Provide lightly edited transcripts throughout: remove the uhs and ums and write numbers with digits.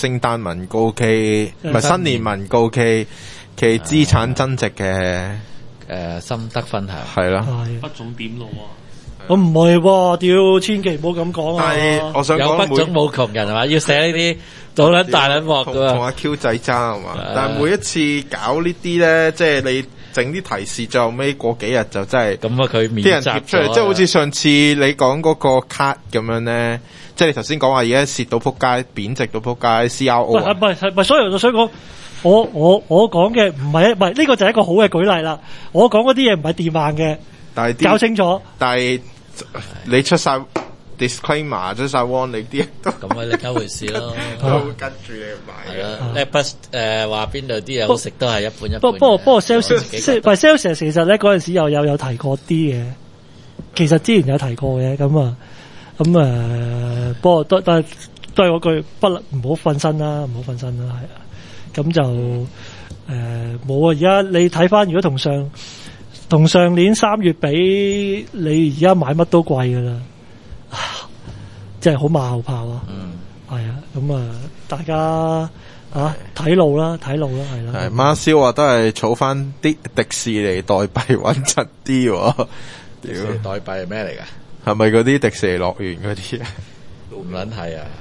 聖誕文告期，唔係新年文告期，其資產增值嘅心得分享係啦。 不總點路啊！ 我唔係喎，屌千祈唔好咁講啊！ 但係我想有講不總冇窮人係嘛？要寫呢啲到撚大撚鑊㗎嘛？ 同阿 Q 仔爭係嘛？但係每一次搞呢啲咧，即係你整啲提示，最後尾過幾日就真係咁啊！佢啲人貼出嚟，即係好似上次你講嗰個卡咁樣咧，即係你頭先講話而家蝕到撲街，貶值到撲街 CRO 啊！ 唔係，所以我想講，我講嘅唔係呢個就係一個好嘅舉例啦。我講嗰啲嘢唔係電慢嘅， 但係搞清楚。 但係你出晒 disclaimer 出晒 warning 啲人都咁啊，另一回事咯。 都會跟住你買係啦，呢筆話邊度啲嘢好食都係一半一半。 不過 sales 其實咧嗰陣時有提過啲嘅，其實之前有提過嘅咁不過都係嗰句唔好瞓身啦，係啊。咁就冇啊！而家你睇翻，如果同上年3月比，你而家買乜都貴噶啦，真係好馬後炮啊！係啊，咁大家睇路啦，係啦。 係孖燒話都係儲翻啲迪士尼代幣穩陣啲喎。 迪士尼代幣係咩嚟㗎？ 係咪嗰啲迪士尼樂園嗰啲啊？ 唔撚係啊！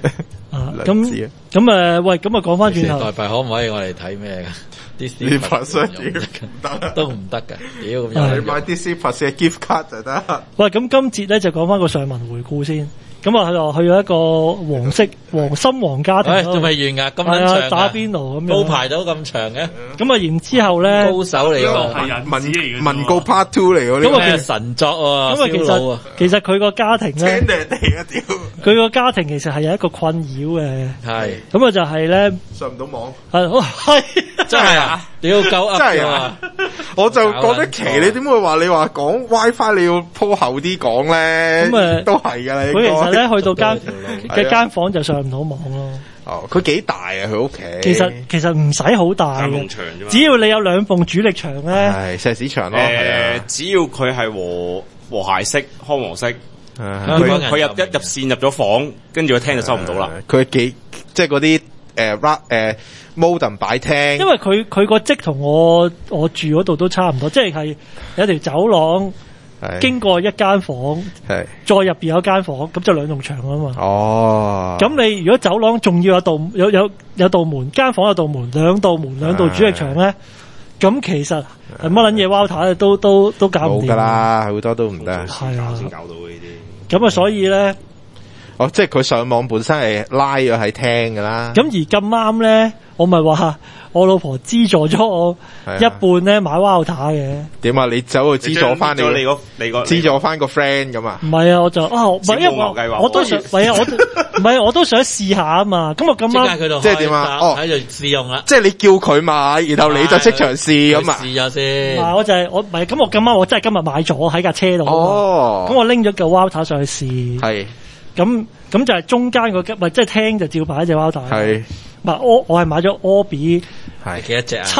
喂，咁講翻轉頭， 代幣可唔可以我哋睇咩㗎？ 啲發商都唔得㗎，屌！ 你買 Disney Plus 嘅 gift card 就得。 喂，咁今節咧就講翻個上文回顧先。咁去咗一個深黃家庭， 仲未完㗎，咁撚長打邊爐咁樣， 鋪排到咁長嘅。 咁然之後咧， 高手嚟喎， 係文告 Part 2嚟喎，呢個神作喎。 咁其實佢個家庭咧，佢個家庭其實係有一個困擾嘅。 係。 咁就係咧上唔到網。 係真係啊！屌夠噏㗎嘛！ 我就覺得奇，你點會話你話講 WiFi 你要鋪後啲講咧？咁都係㗎，你。 佢其實咧去到間房就上唔到網咯。 哦，佢幾大啊？佢屋企其實唔使好大嘅，只要你有2埲主力牆咧， 係石屎牆咯。 只要佢係和諧式、康和式，佢入線入咗房，跟住個廳就收唔到啦。 佢即係嗰啲modem 擺廳， 因為佢個職同我住嗰度都差唔多，即係有條走廊。經過一間房，再入邊有間房，咁就2棟牆啊嘛。哦，咁你如果走廊仲要有道門，間房有道門，2道門2道主力牆咧，咁其實乜撚嘢 router 都搞唔掂㗎啦，好多都唔得。 係啊， 先搞到呢啲。 咁所以咧， 即係佢上網本身係拉咗喺廳㗎啦。 咁而咁啱咧，我咪話我老婆資助咗我一半咧買 router 嘅。點啊？你走去資助翻你資助翻個 friend 咁啊？ 唔係啊，我就唔係因為我都想，我都想試下啊嘛。咁我咁啱即係點啊？ 喺度試用啦。 即係你叫佢買，然後你就即場試咁啊？ 試咗先。 我就係我唔係咁，我咁啱我真係今日買咗喺架車度。哦。咁我拎咗個 router 上去試。係。咁就係中間個即係廳就照擺一隻 router。係。唔係我係買咗 Orbi。 係幾多隻啊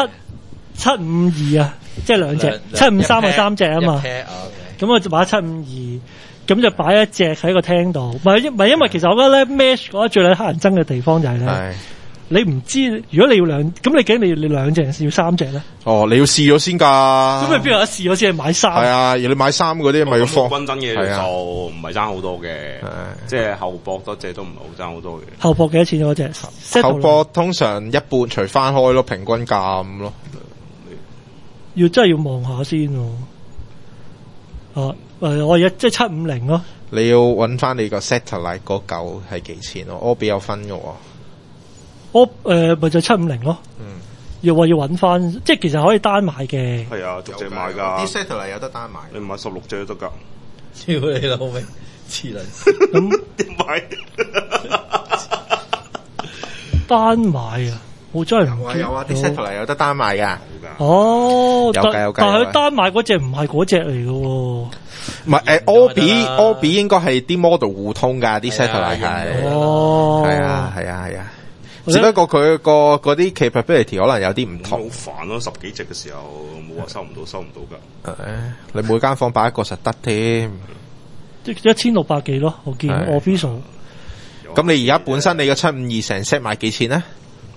？752啊，即係2隻，753係3隻啊嘛。咁我就買752，咁就擺一隻喺個廳度。唔係因為其實我覺得咧 Mesh 嗰最乞人憎嘅地方就係咧，你唔知如果你要咁你究竟你2隻定係要3隻咧？哦，你要試咗先㗎。咁你邊有得試咗先係買3？係啊，你買3嗰啲咪要放。 均真嘅就唔係爭好多嘅，即係後膊多隻都唔係好爭好多嘅。後膊幾多錢嗰隻？ 後膊通常一半除翻開咯，平均價咁咯。 真係要望下先喎。我而家即係750咯。 你要揾翻你個 satellite 嗰嚿係幾錢咯？我比有分嘅喎。 咪就750咯。要揾翻，即係其實可以單買嘅。 係啊，逐隻買㗎。 啲 satellite 有得單買。 你買16隻都得㗎。 超你老味，黐撚。 咁點買？ 單買啊！我真係唔知。 有啊，啲 satellite 有得單買㗎。 哦， 有㗎。 但係佢單買嗰隻唔係嗰隻嚟嘅喎。 唔係Orbi 應該係啲 model 互通㗎，啲 satellite 係。哦。係啊。只不過佢嗰啲 capability 可能有啲唔同。 好煩咯，10幾隻嘅時候冇話收唔到㗎。 你每間房擺一個實得添。 即1600幾咯，我見 official。 有咁你而家本身你個752成 set 賣幾錢咧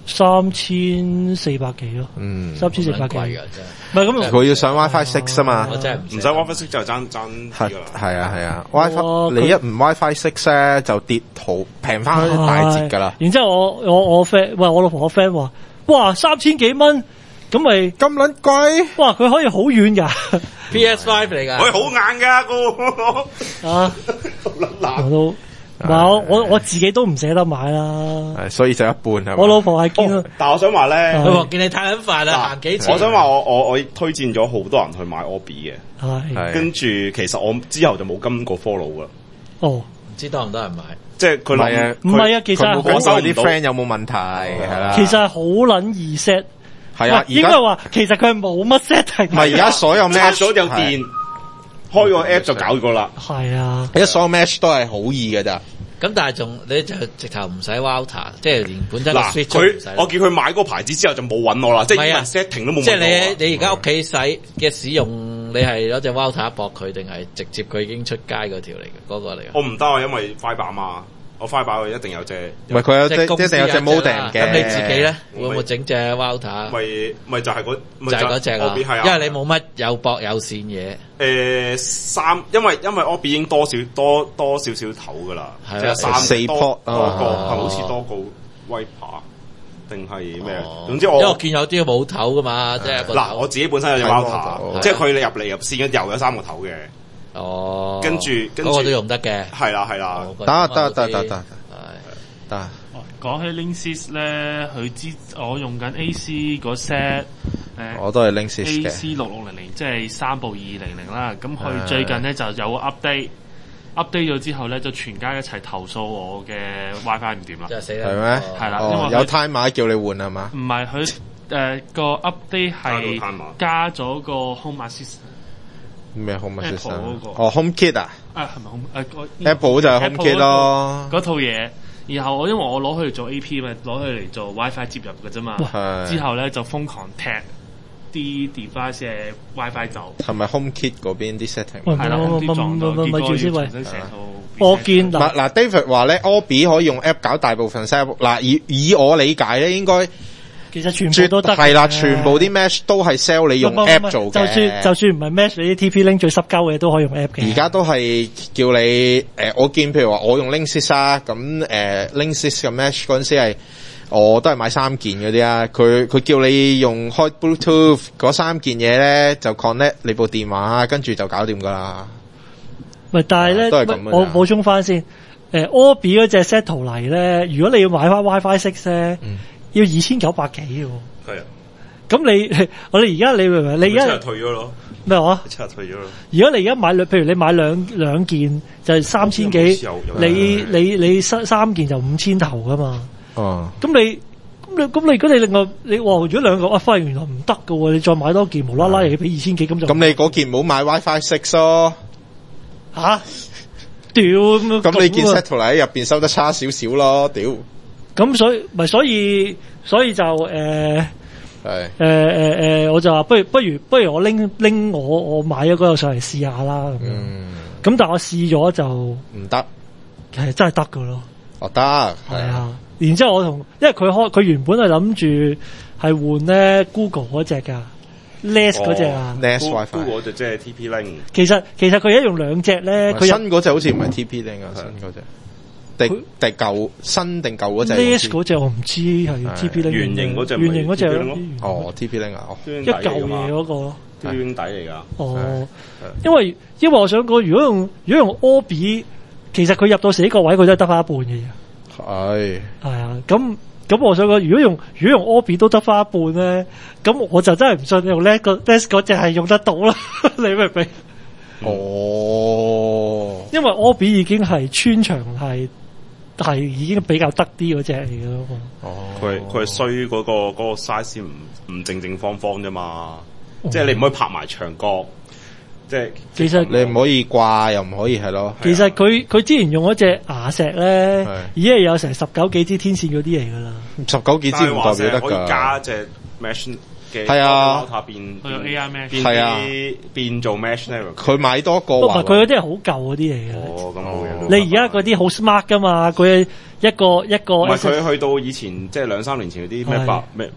？3400幾咯，3400幾。唔係咁， 佢要上 WiFi 6啊嘛， 我真係唔使 WiFi 6就爭係啊 WiFi 你一唔 WiFi 6咧就跌好平翻大截噶啦。 然之後我 friend 我老婆我 friend 話，哇3000幾蚊，咁咪咁撚貴？ 哇佢可以好遠㗎 ，PS5 嚟㗎， 佢好硬㗎啊，我都。我自己都唔捨得買啦， 所以就一半係。 我老婆係見， 但係我想話咧， 佢話見你太撚快啦，行幾次。 我想話我推薦咗好多人去買 Orbi 嘅，跟住其實我之後就冇跟過 follow 噶。 唔知多唔多人買？ 即係佢諗唔係啊，其實冇講晒啲 friend 有冇問題係啦。 其實係好撚易 set， 係啊， 應該話其實佢係冇乜 setting。 唔係而家所有 match 咗有電。開個 app 就搞過啦， 係啊！ 而家所有 match 都係好易㗎咋。 咁但係你就直頭唔使 router，即係連本身個 switch 都唔使。 我叫佢買嗰個牌子之後就冇揾我啦，即係連 setting 都冇。即係你而家屋企使嘅使用，你係攞隻 router 駁佢，定係直接佢已經出街嗰條嚟嘅嗰個嚟嘅？ 我唔得啊，因為 fiber 啊嘛。我 fiber 一定有隻， 唔係佢有一定有隻 modem 嘅。 咁你自己咧會唔會整隻 router？ 咪就係嗰隻啊，因為你冇乜有駁有線嘢。 因為 Orbi 已經多少少頭噶啦，即係 4 port 多個係好似多個 wiper 定係咩？總之因為我見有啲冇頭噶嘛，即係嗱我自己本身有隻 router，即係佢入嚟入線又有3個頭嘅。跟住嗰個都用得嘅， 係啦， 得。 講起 Linksys 咧，我用緊 AC 嗰 set， 我都係 Linksys 嘅 AC 6600，即係3部200啦。咁佢最近咧就有個 update 咗之後咧，就全家一齊投訴我嘅 WiFi 唔掂啦。 真係死啦！ 係咩？ 係啦，因為有 timer 叫你換係嘛？ 唔係佢個 update 係加咗個 Home Assistant。 咩 Home Assistant？ HomeKit 啊？ 係咪 Home？Apple 就係 HomeKit 咯。 嗰套嘢，然後因為我攞佢嚟做 AP 咪，攞佢嚟做 WiFi 接入嘅啫嘛。之後咧就瘋狂踢啲 device 嘅 WiFi 走。係咪 HomeKit 嗰邊啲 setting？ 係啦， 咪住先喂。 我見嗱 David 話咧 Orbi 可以用 app 搞大部分 set。嗱以我理解咧，應該。 其實全部都得係啦，全部啲 Mesh 都係 sell 你用 app 做嘅。 就算唔係 Mesh，你啲 TP Link 最濕鳩嘅都可以用 app 嘅。 而家都係叫你我見譬如話我用 Linksys 啊，咁Linksys 嘅 Mesh 嗰陣時係我都係買3件嗰啲啊。佢叫你用開 Bluetooth 嗰3件嘢咧，就 connect 你部電話，跟住就搞掂噶啦。 喂，但係咧，我補充翻先，Orbi 嗰隻 set 圖嚟咧，如果你要買翻 WiFi 6咧。要2900幾喎， 係啊。 咁我哋而家你明唔明？你而家退咗咯。 咩話？ 即刻退咗咯。 如果你而家買譬如你買兩件就係3000幾，你3件就5000頭噶嘛。哦。咁你如果你另外如果兩個發現原來唔得㗎喎，你再買多件無啦啦又要俾2000幾咁就。 咁你嗰件唔好買 WiFi 6咯。 吓？屌咁你件 set 圖嚟喺入邊收得差少少咯，屌。 咁所以就我就話不如我拎我買咗嗰個上嚟試下啦咁樣。咁但我試咗就唔得， 係真係得噶咯。 哦得，係啊。然之後因為佢原本係諗住係換咧 Google 嗰隻噶 ，Nest 嗰隻啊 ，Nest WiFi Google 嗰隻即係 TP Link。 其實佢一用兩隻咧，佢新嗰隻好似唔係 TP Link 啊，新嗰隻。定舊新定舊嗰隻 Nest 嗰隻我唔知係 TP Link 圓形嗰隻圓形嗰隻哦 TP Link 啊， 一嚿嘢嗰個端底嚟噶。 哦，因為我想講，如果用 Orbi，其實佢入到死角位，佢都係得翻一半嘅嘢。係啊，咁我想講，如果用 Orbi 都得翻一半咧，咁我就真係唔信用 Nest 嗰隻係用得到啦。你明唔明？哦，因為 Orbi 已經係穿牆係已經比較得啲嗰隻嚟嘅咯嘛。 哦，佢係衰嗰個 size 唔正方方啫嘛。即係你唔可以拍埋牆角。即係其實你唔可以掛又唔可以係咯。 其實佢之前用嗰隻牙石咧，已經係有成19幾支天線嗰啲嚟噶啦。 19幾支唔代表得㗎。 可以加隻 mesh 嘅係啊 ，router 變佢有 AI mesh 係啊， 變做 mesh network。 佢買多個。 唔係佢嗰啲係好舊嗰啲嚟嘅。 哦，咁冇嘢。 你而家嗰啲好 smart 噶嘛？佢一個唔係佢去到以前即係2-3年前嗰啲咩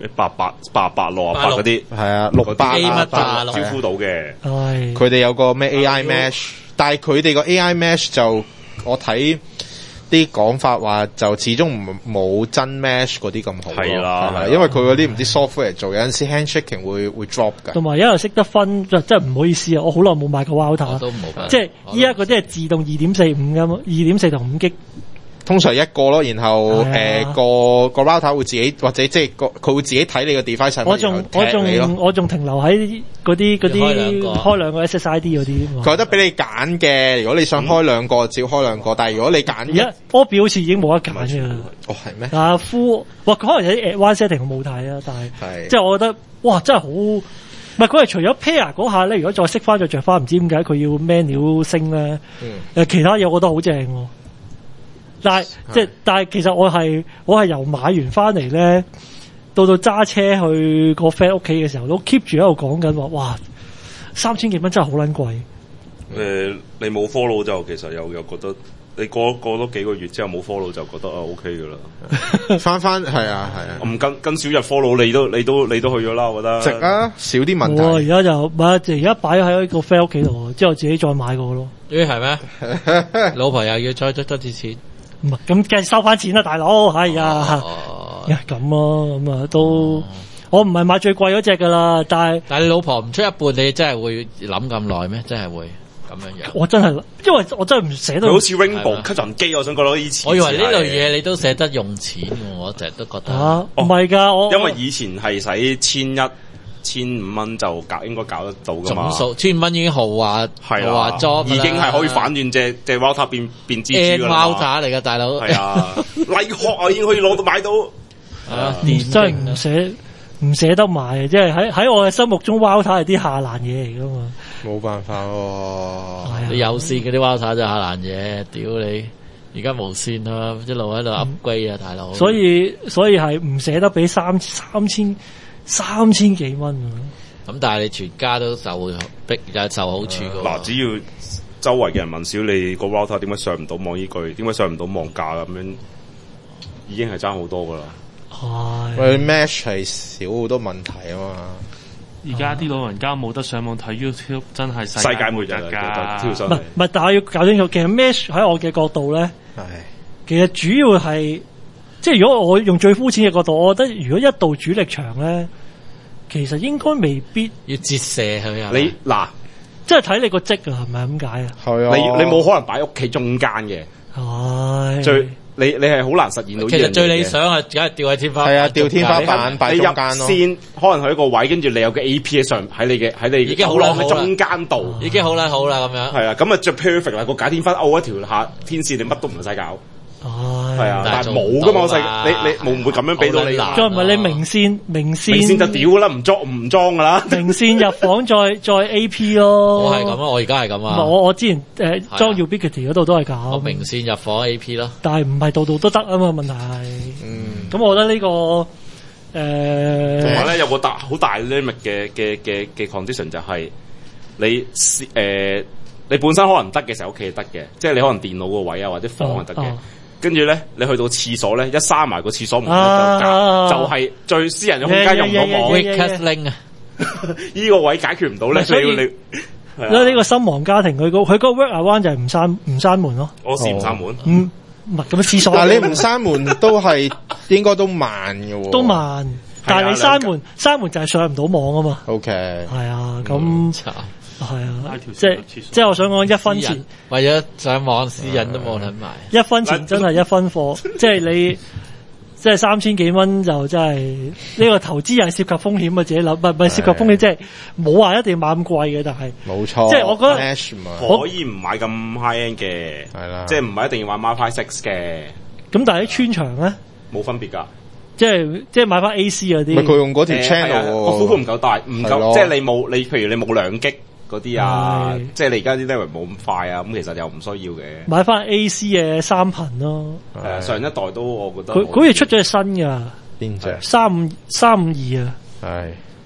8868嗰啲， 係啊68 招呼到嘅。 佢哋有個咩 AI mesh，但係佢哋個 AI mesh 就我睇啲講法話就始終冇真 mesh 嗰啲咁好咯。係啦，因為佢嗰啲唔知 software 做，有陣時 handshaking 會 drop 㗎。 同埋因為識得分，真係唔好意思啊！我好耐冇買過 router， 都冇。 即係依家嗰啲係自動2.45咁，2.4同5 G。 通常一個咯，然後個 router 會自己或者即係佢會自己睇你個 device 係咪我仲停留喺嗰啲開兩個 SSID 嗰啲。 佢有得俾你揀嘅，如果你想開兩個，照開兩個。但係如果你揀而家波表好似已經冇得揀嘅啦。 哦，係咩？ 可能有啲 advanced setting 我冇睇啊，但係即係我覺得哇，真係好。唔係佢係除咗 pair 嗰下咧，如果再熄翻再着翻，唔知點解佢要 manual 升咧。其他嘢我覺得好正喎。但係其實我係由買完翻嚟咧，到揸車去個 friend 屋企嘅時候，都 keep 住喺度講緊話，哇，3000幾蚊真係好撚貴。 你冇 follow 就其實又覺得你過多幾個月之後冇 follow 就覺得OK 噶啦。翻係啊，唔跟少日 follow 你都去咗啦，我覺得值啊，少啲問題。 而家就而家擺喺個 friend 屋企度，之後自己再買過咯。 係咩？老婆又要再出多啲錢。 唔係咁，梗係收翻錢啦，大佬。係啊，咁咯，咁啊都，我唔係買最貴嗰隻噶啦，但係你老婆唔出一半，你真係會諗咁耐咩？真係會咁樣。 我真係，因為我真係唔捨得。 佢好似 Rainbow 吸塵機，我想覺得以前。 我以為呢類嘢你都捨得用錢，我成日都覺得。 唔係㗎， 因為以前係使1100-1500蚊就應該搞得到噶嘛。 總數1500蚊已經豪華裝， 已經係可以反轉隻 router 變蜘蛛㗎啦。 router 嚟㗎大佬。係啊， 麗殼啊已經可以攞到買到。 真係唔捨得買啊！即係喺我嘅心目中 router 係啲下欄嘢嚟㗎嘛。 冇辦法喎。 你有線嗰啲 router 就下欄嘢，屌你！而家無線啊，一路喺度 upgrade 啊，大佬。 所以係唔捨得俾3000幾蚊啊！ 咁但係你全家都受好處㗎。 嗱，只要周圍嘅人問少你個 router 點解上唔到網呢句，點解上唔到網價咁樣，已經係爭好多噶啦。 佢 mesh 係少好多問題啊嘛。 而家啲老人家冇得上網睇 YouTube， 真係世界末日㗎。 唔係，但係要搞清楚，其實 mesh 喺我嘅角度咧，其實主要係。即係如果我用最膚淺嘅角度，我覺得如果一度主力牆咧，其實應該未必要折射佢啊。 你嗱， 即係睇你個積啊，係咪咁解啊？ 係啊， 你冇可能擺屋企中間嘅。係。你係好難實現到。 其實最理想係梗係吊喺天花板。 係啊，吊天花板擺中間咯。 先可能喺一個位，跟住你有個 AP 喺上喺你已經好啦， 喺中間度已經好啦咁樣。 係啊，咁啊最 perfect 啦，個假天花勾一條下天線，你乜都唔使搞。係啊，但係冇噶嘛，你冇唔會咁樣俾到你。 再唔係你明線就屌啦，唔裝噶啦。 明線入房再 AP 咯。 我係咁啊，我而家係咁啊。 我之前裝 Ubiquiti 嗰度都係咁。 我明線入房 AP 咯。 但係唔係度度都得啊嘛，問題係。咁我覺得呢個同埋咧有個好大 limit 嘅 condition 就係你本身可能得嘅時候屋企係得嘅，即係你可能電腦個位啊或者房係得嘅。跟住咧，你去到廁所咧，一閂埋個廁所門就係最私人嘅空間，用唔到網。 Weakest link 啊， 呢個位解決唔到咧，所以你呢個新王家庭佢個 workaround 就係唔閂門咯。 我試唔閂門。 唔係咁廁所。 但係你唔閂門都係應該都慢嘅喎。 都慢，但係你閂門就係上唔到網啊嘛。 OK。 係啊，咁。係啊，即係我想講1分錢， 為咗上網私隱都冇撚埋。1 分錢真係1分貨，即係你即係3000幾蚊就真係呢個投資係涉及風險嘅，自己諗，唔係涉及風險，即係冇話一定要買咁貴嘅，但係冇錯， 即係我覺得可以唔買咁 high end 嘅， 係啦， 即係唔係一定要買 MiFi 6嘅。 咁但係啲穿牆咧冇分別㗎。 即係買翻 AC 嗰啲。 佢用嗰條 channel 個寬唔夠大，唔夠，即係你譬如你冇2 G。嗰啲啊，即係你而家啲 level 冇咁快啊，咁其實又唔需要嘅。買翻 AC 嘅3頻咯， 上一代都我覺得佢好似出咗隻新㗎， 邊隻 352啊？ 係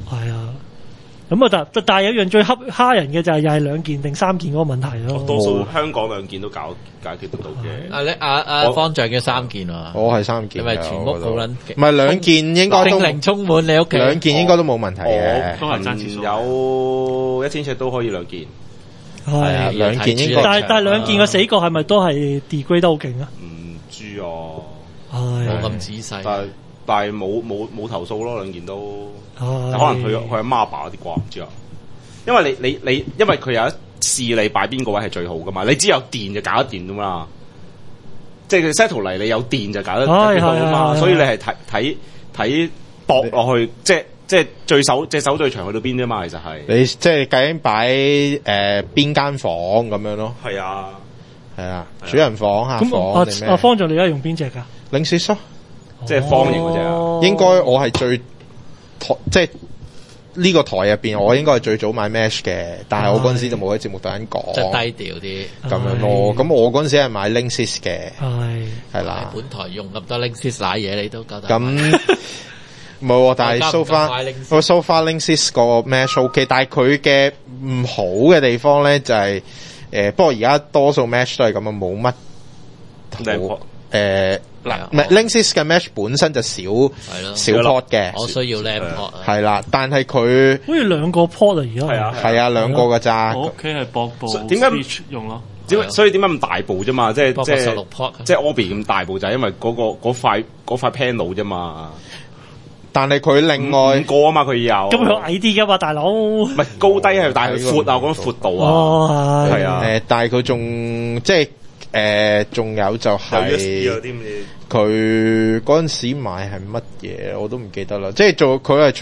係啊。咁啊，但係有樣最蝦人嘅就係又係2件定3件嗰個問題咯。 多數香港2件都解決得到嘅。 阿方丈嘅3件啊， 我係3件， 因為全屋好撚， 唔係2件應該都精靈充滿你屋企 ，2件應該都冇問題嘅。 都係爭次數。 有1000尺都可以2件， 係啊 ，2件應該。 但係2件嘅死角係咪都係 degrade 得好勁啊？ 唔知啊， 冇咁仔細。 但係冇投訴咯，2件都。可能佢阿媽爸嗰啲啩，唔知啊。因為你因為佢有一試你擺邊個位係最好噶嘛，你只有電就搞得掂噶嘛。即係佢 settle 嚟，你有電就搞得掂啊嘛。所以你係睇搏落去，即係隻手最長去到邊啫嘛。其實係你即係究竟擺邊間房咁樣咯。 係啊， 主人房客房定咩？ 方丈你而家用邊隻㗎 ？Linksys 咯， 即係方形嗰隻啊。 應該我係最。即係呢個台入邊，我應該係最早買 Mesh 嘅，但係我嗰陣時就冇喺節目度講， 即係低調啲咁樣咯。咁我嗰陣時係買 Linksys 嘅，係啦。 本台用咁多 Linksys 奶嘢，你都夠膽。 咁冇，但係 so far Linksys 個 Mesh OK， 但係佢嘅唔好嘅地方咧就係不過而家多數 Mesh 都係咁啊，冇乜好唔係 Linksys 嘅 Mesh 本身就少 port 嘅， 我需要 LAN port 係啦，但係佢好似2個 port 啊，而家係啊2個㗎咋。 我屋企係駁部點解 switch 用咯？ 所以點解咁大部啫嘛？即係 16 port， 即係 Orbi 咁大部就係因為嗰塊 panel 啫嘛。 但係佢另外 5個啊嘛，佢有咁佢矮啲㗎嘛，大佬。唔係高低係，但係佢闊啊，嗰個闊度啊，係啊。 但係佢仲即係仲有就係佢嗰陣時買係乜嘢我都唔記得啦。即係佢係除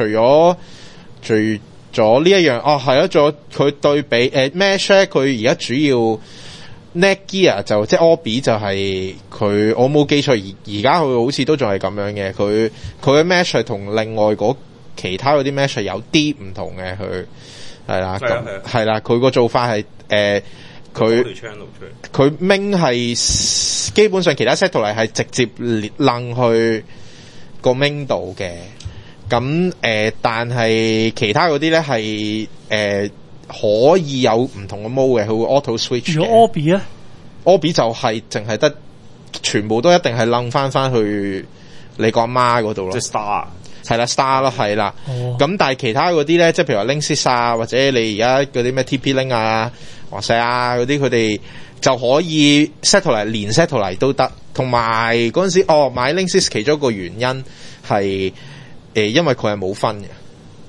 咗呢一樣係啊，仲有佢對比Mesh 咧，佢而家主要 Netgear 就即係 Orbi 就係佢，我冇記錯而家佢好似都仲係咁樣嘅。佢嘅 Mesh 係同另外其他嗰啲 Mesh 係有啲唔同嘅。佢係啦，咁係啦，佢個做法係佢明係基本上其他 set 圖嚟係直接掕去個明度嘅。咁但係其他嗰啲咧係可以有唔同嘅 mode 嘅，佢會 auto switch 嘅。 如果 Orbi 咧 ，Orbi 就係淨係得全部都一定係掕翻去你個阿媽嗰度咯。 即係 Star 係啦 ，Star 咯，係啦。咁但係其他嗰啲咧，即係譬如話 Linksys 啊，或者你而家嗰啲咩 TP-Link 啊、華碩啊嗰啲，佢哋就可以 set 圖嚟連 set 圖嚟都得。同埋嗰陣時，買 Linksys 其中一個原因係因為佢係冇分嘅。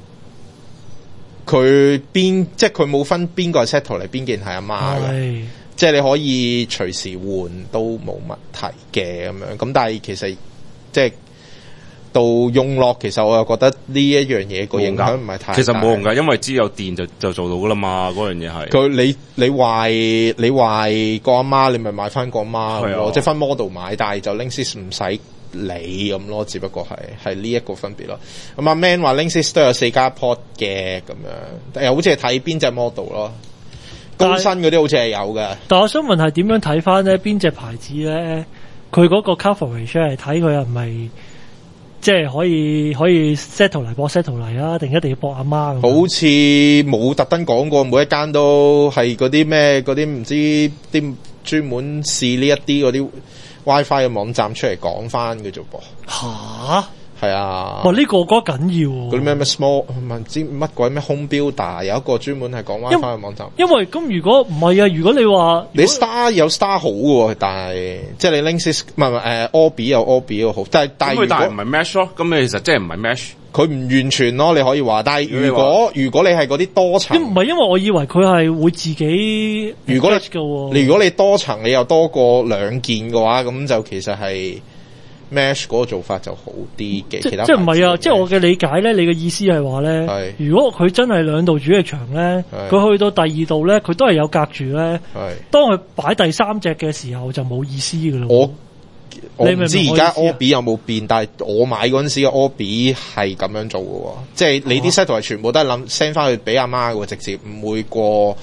即係佢冇分邊個係 set 圖嚟，邊件係阿媽嘅，即係你可以隨時換都冇問題嘅咁樣。咁但係其實即係到用落，其實我又覺得呢一樣嘢個影響唔係太大。 其實冇用㗎，因為只有電就做到㗎啦嘛。嗰樣嘢係佢你壞個阿媽，你咪買翻個阿媽咯，即係分 model 買，但係就 Linksys 唔使理咁咯，只不過係呢一個分別咯。咁阿 Man 話 Linksys 都有4加 port 嘅咁樣，又好似係睇邊隻 model 咯。高身嗰啲好似係有嘅。 但我想問係點樣睇翻咧？邊隻牌子咧？佢嗰個 coverage 係睇佢係唔係即係可以 set 圖嚟播 set 圖嚟啊？定一定要播阿媽咁？ 好似冇特登講過，每一間都係嗰啲咩嗰啲唔知啲專門試呢一啲嗰啲 WiFi 嘅網站出嚟講翻嘅啫噃。 吓？ 係啊！ 哇！呢個我覺得緊要喎。嗰啲咩 small 唔知乜鬼咩 home builder 有一個專門係講 WiFi 嘅網站。 因為咁如果唔係啊，如果你話你 Star 有 Star 好嘅喎，但係即係你 Linksys 唔係Orbi 有 Orbi 嘅好，但係唔係 Mesh 咯，咁你其實即係唔係 Mesh， 佢唔完全咯，你可以話。但係如果你係嗰啲多層， 唔係因為我以為佢係會自己如果你多層你又多過2件嘅話，咁就其實係。Mesh 嗰個做法就好啲嘅，其他即係唔係啊？即係我嘅理解咧，你嘅意思係話咧，如果佢真係2度主力牆咧，佢去到第2度咧，佢都係有隔住咧。當佢擺第3隻嘅時候就冇意思噶咯。 我唔知而家 Orbi 有冇變，但係我買嗰陣時嘅 Orbi 係咁樣做嘅，即係你啲 set 圖係全部都係send 翻去俾阿媽嘅，直接唔會過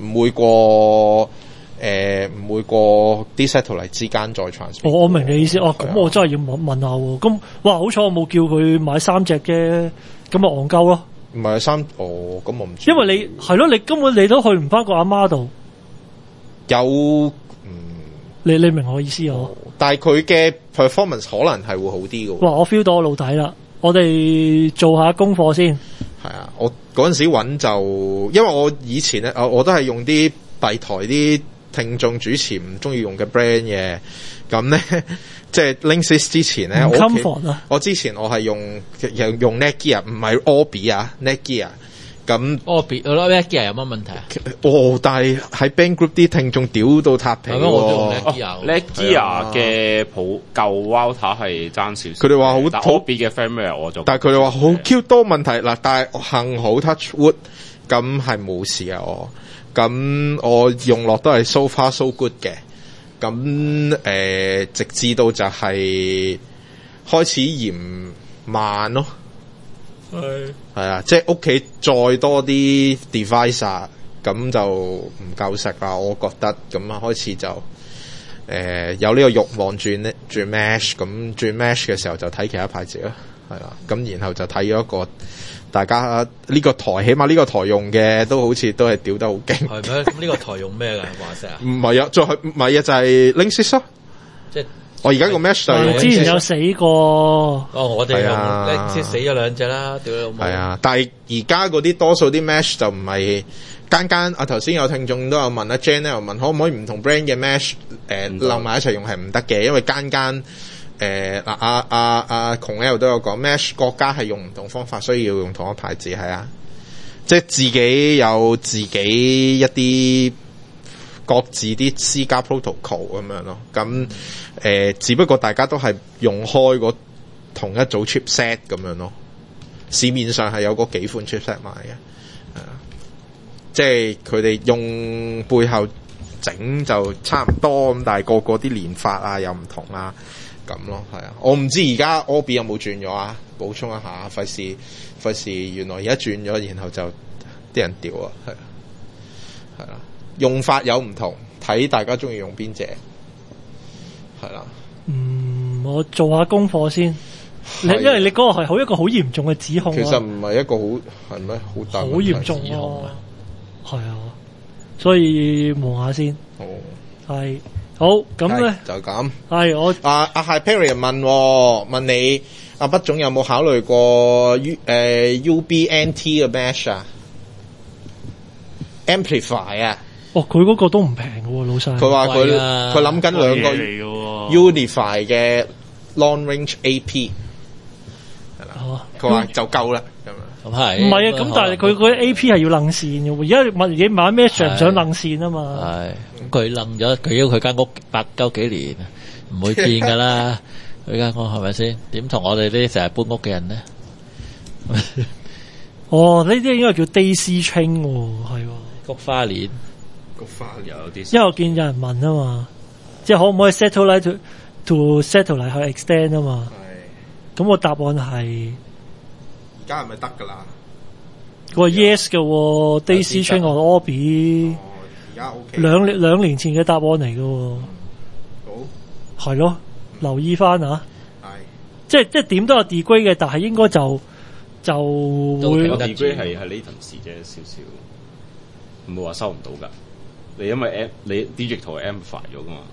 啲 set 圖嚟之間再 transfer。 我明你意思，咁我真係要問下喎。咁哇，好彩我冇叫佢買3隻嘅，咁咪戇鳩咯。 唔係咁我唔知。 因為你係咯，你根本你都去唔翻個阿媽度。 有你明我意思但係佢嘅 performance 可能係會好啲嘅。 哇！我 feel 到我老底啦，我哋做下功課先。 係啊，我嗰陣時揾就，因為我以前咧，我都係用啲弊台啲聽眾主持唔中意用嘅 brand 嘅，咁咧即係 Linksys 之前咧，我之前我係用 Netgear， 唔係 Orbi 啊 Netgear。咁 Orbi Netgear 有乜問題啊？ 但係喺 Band Group 啲聽眾屌到塌皮喎。 我都用 Netgear 嘅舊 router 係爭少少。 佢哋話好 Orbi 嘅 firmware 我做， 但係佢哋話好 Q 多問題嗱，但係幸好 Touch Wood 咁係冇事啊咁我用落都係 so far so good 嘅。咁直至到就係開始嫌慢咯。係啊，即係屋企再多啲 device 啊，咁就唔夠食啦。我覺得咁啊，開始就有呢個慾望轉 Mesh， 咁轉 Mesh 嘅時候就睇其他牌子啦，係啦。咁然後就睇咗一個大家呢個台，起碼呢個台用嘅都好似都係屌得好勁。 係咩？咁呢個台用咩㗎？話聲啊？ 唔係啊，再唔係啊，就係 Linksys 咯。即係我而家個 Mesh 就之前有死過。 我哋用 Linksys 死咗2隻啦，屌你老母！ 係啊，但係而家嗰啲多數啲 Mesh 就唔係間頭先有聽眾都有問Jan 咧，又問可唔可以唔同 brand 嘅 Mesh 攬埋一齊用係唔得嘅，因為間阿窮 L 都有講 Mesh 國家係用唔同方法，所以要用同一牌子係啊，即係自己有自己一啲各自啲私家 protocol 咁樣咯。咁只不過大家都係用開個同一組 chipset 咁樣咯。市面上係有嗰幾款 chipset 賣嘅，即係佢哋用背後整就差唔多咁，但係個啲練法啊又唔同啊咁咯，係啊。我唔知而家 Orbi 有冇轉咗啊？補充一下，費事原來而家轉咗，然後就啲人屌啊，係啦，用法有唔同，睇大家中意用邊隻，係啦。 我做下功課先。因為你嗰個係一個好嚴重嘅指控。 其實唔係一個好係咩好大好嚴重指控啊，係啊，所以望下先。係好咁咧就咁。 係我阿 Hyperion 問你阿畢總有冇考慮過UBNT 嘅 Mesh 啊 Amplify 啊？ 佢嗰個都唔平嘅喎，老細。 佢話佢諗緊兩個 Unify 嘅 Long Range AP。佢話就夠啦， 咁係。 唔係啊，咁但係佢嗰啲 AP 係要楞線嘅喎。而家問自己買咩上唔想楞線啊嘛。 係，咁佢楞咗，佢間屋8-9幾年，唔會變噶啦。佢間屋係咪先？點同我哋啲成日搬屋嘅人咧？ 呢啲應該叫 Daisy Chain 喎，係菊花鏈。 菊花有啲。 因為我見有人問啊嘛，即係可唔可以 satellite to satellite 去 extend 啊嘛。咁我答案係而家係咪得㗎啦？ 佢話 yes 嘅喎，Daisy Chain on Orbi。 而家 OK。 兩年前嘅答案嚟嘅喎。好。係咯，留意翻啊。係。即係點都有 degree 嘅，但係應該就會。 degree 係 latency 啫，少少。唔會話收唔到㗎。你因為你 digital amplify 咗㗎嘛。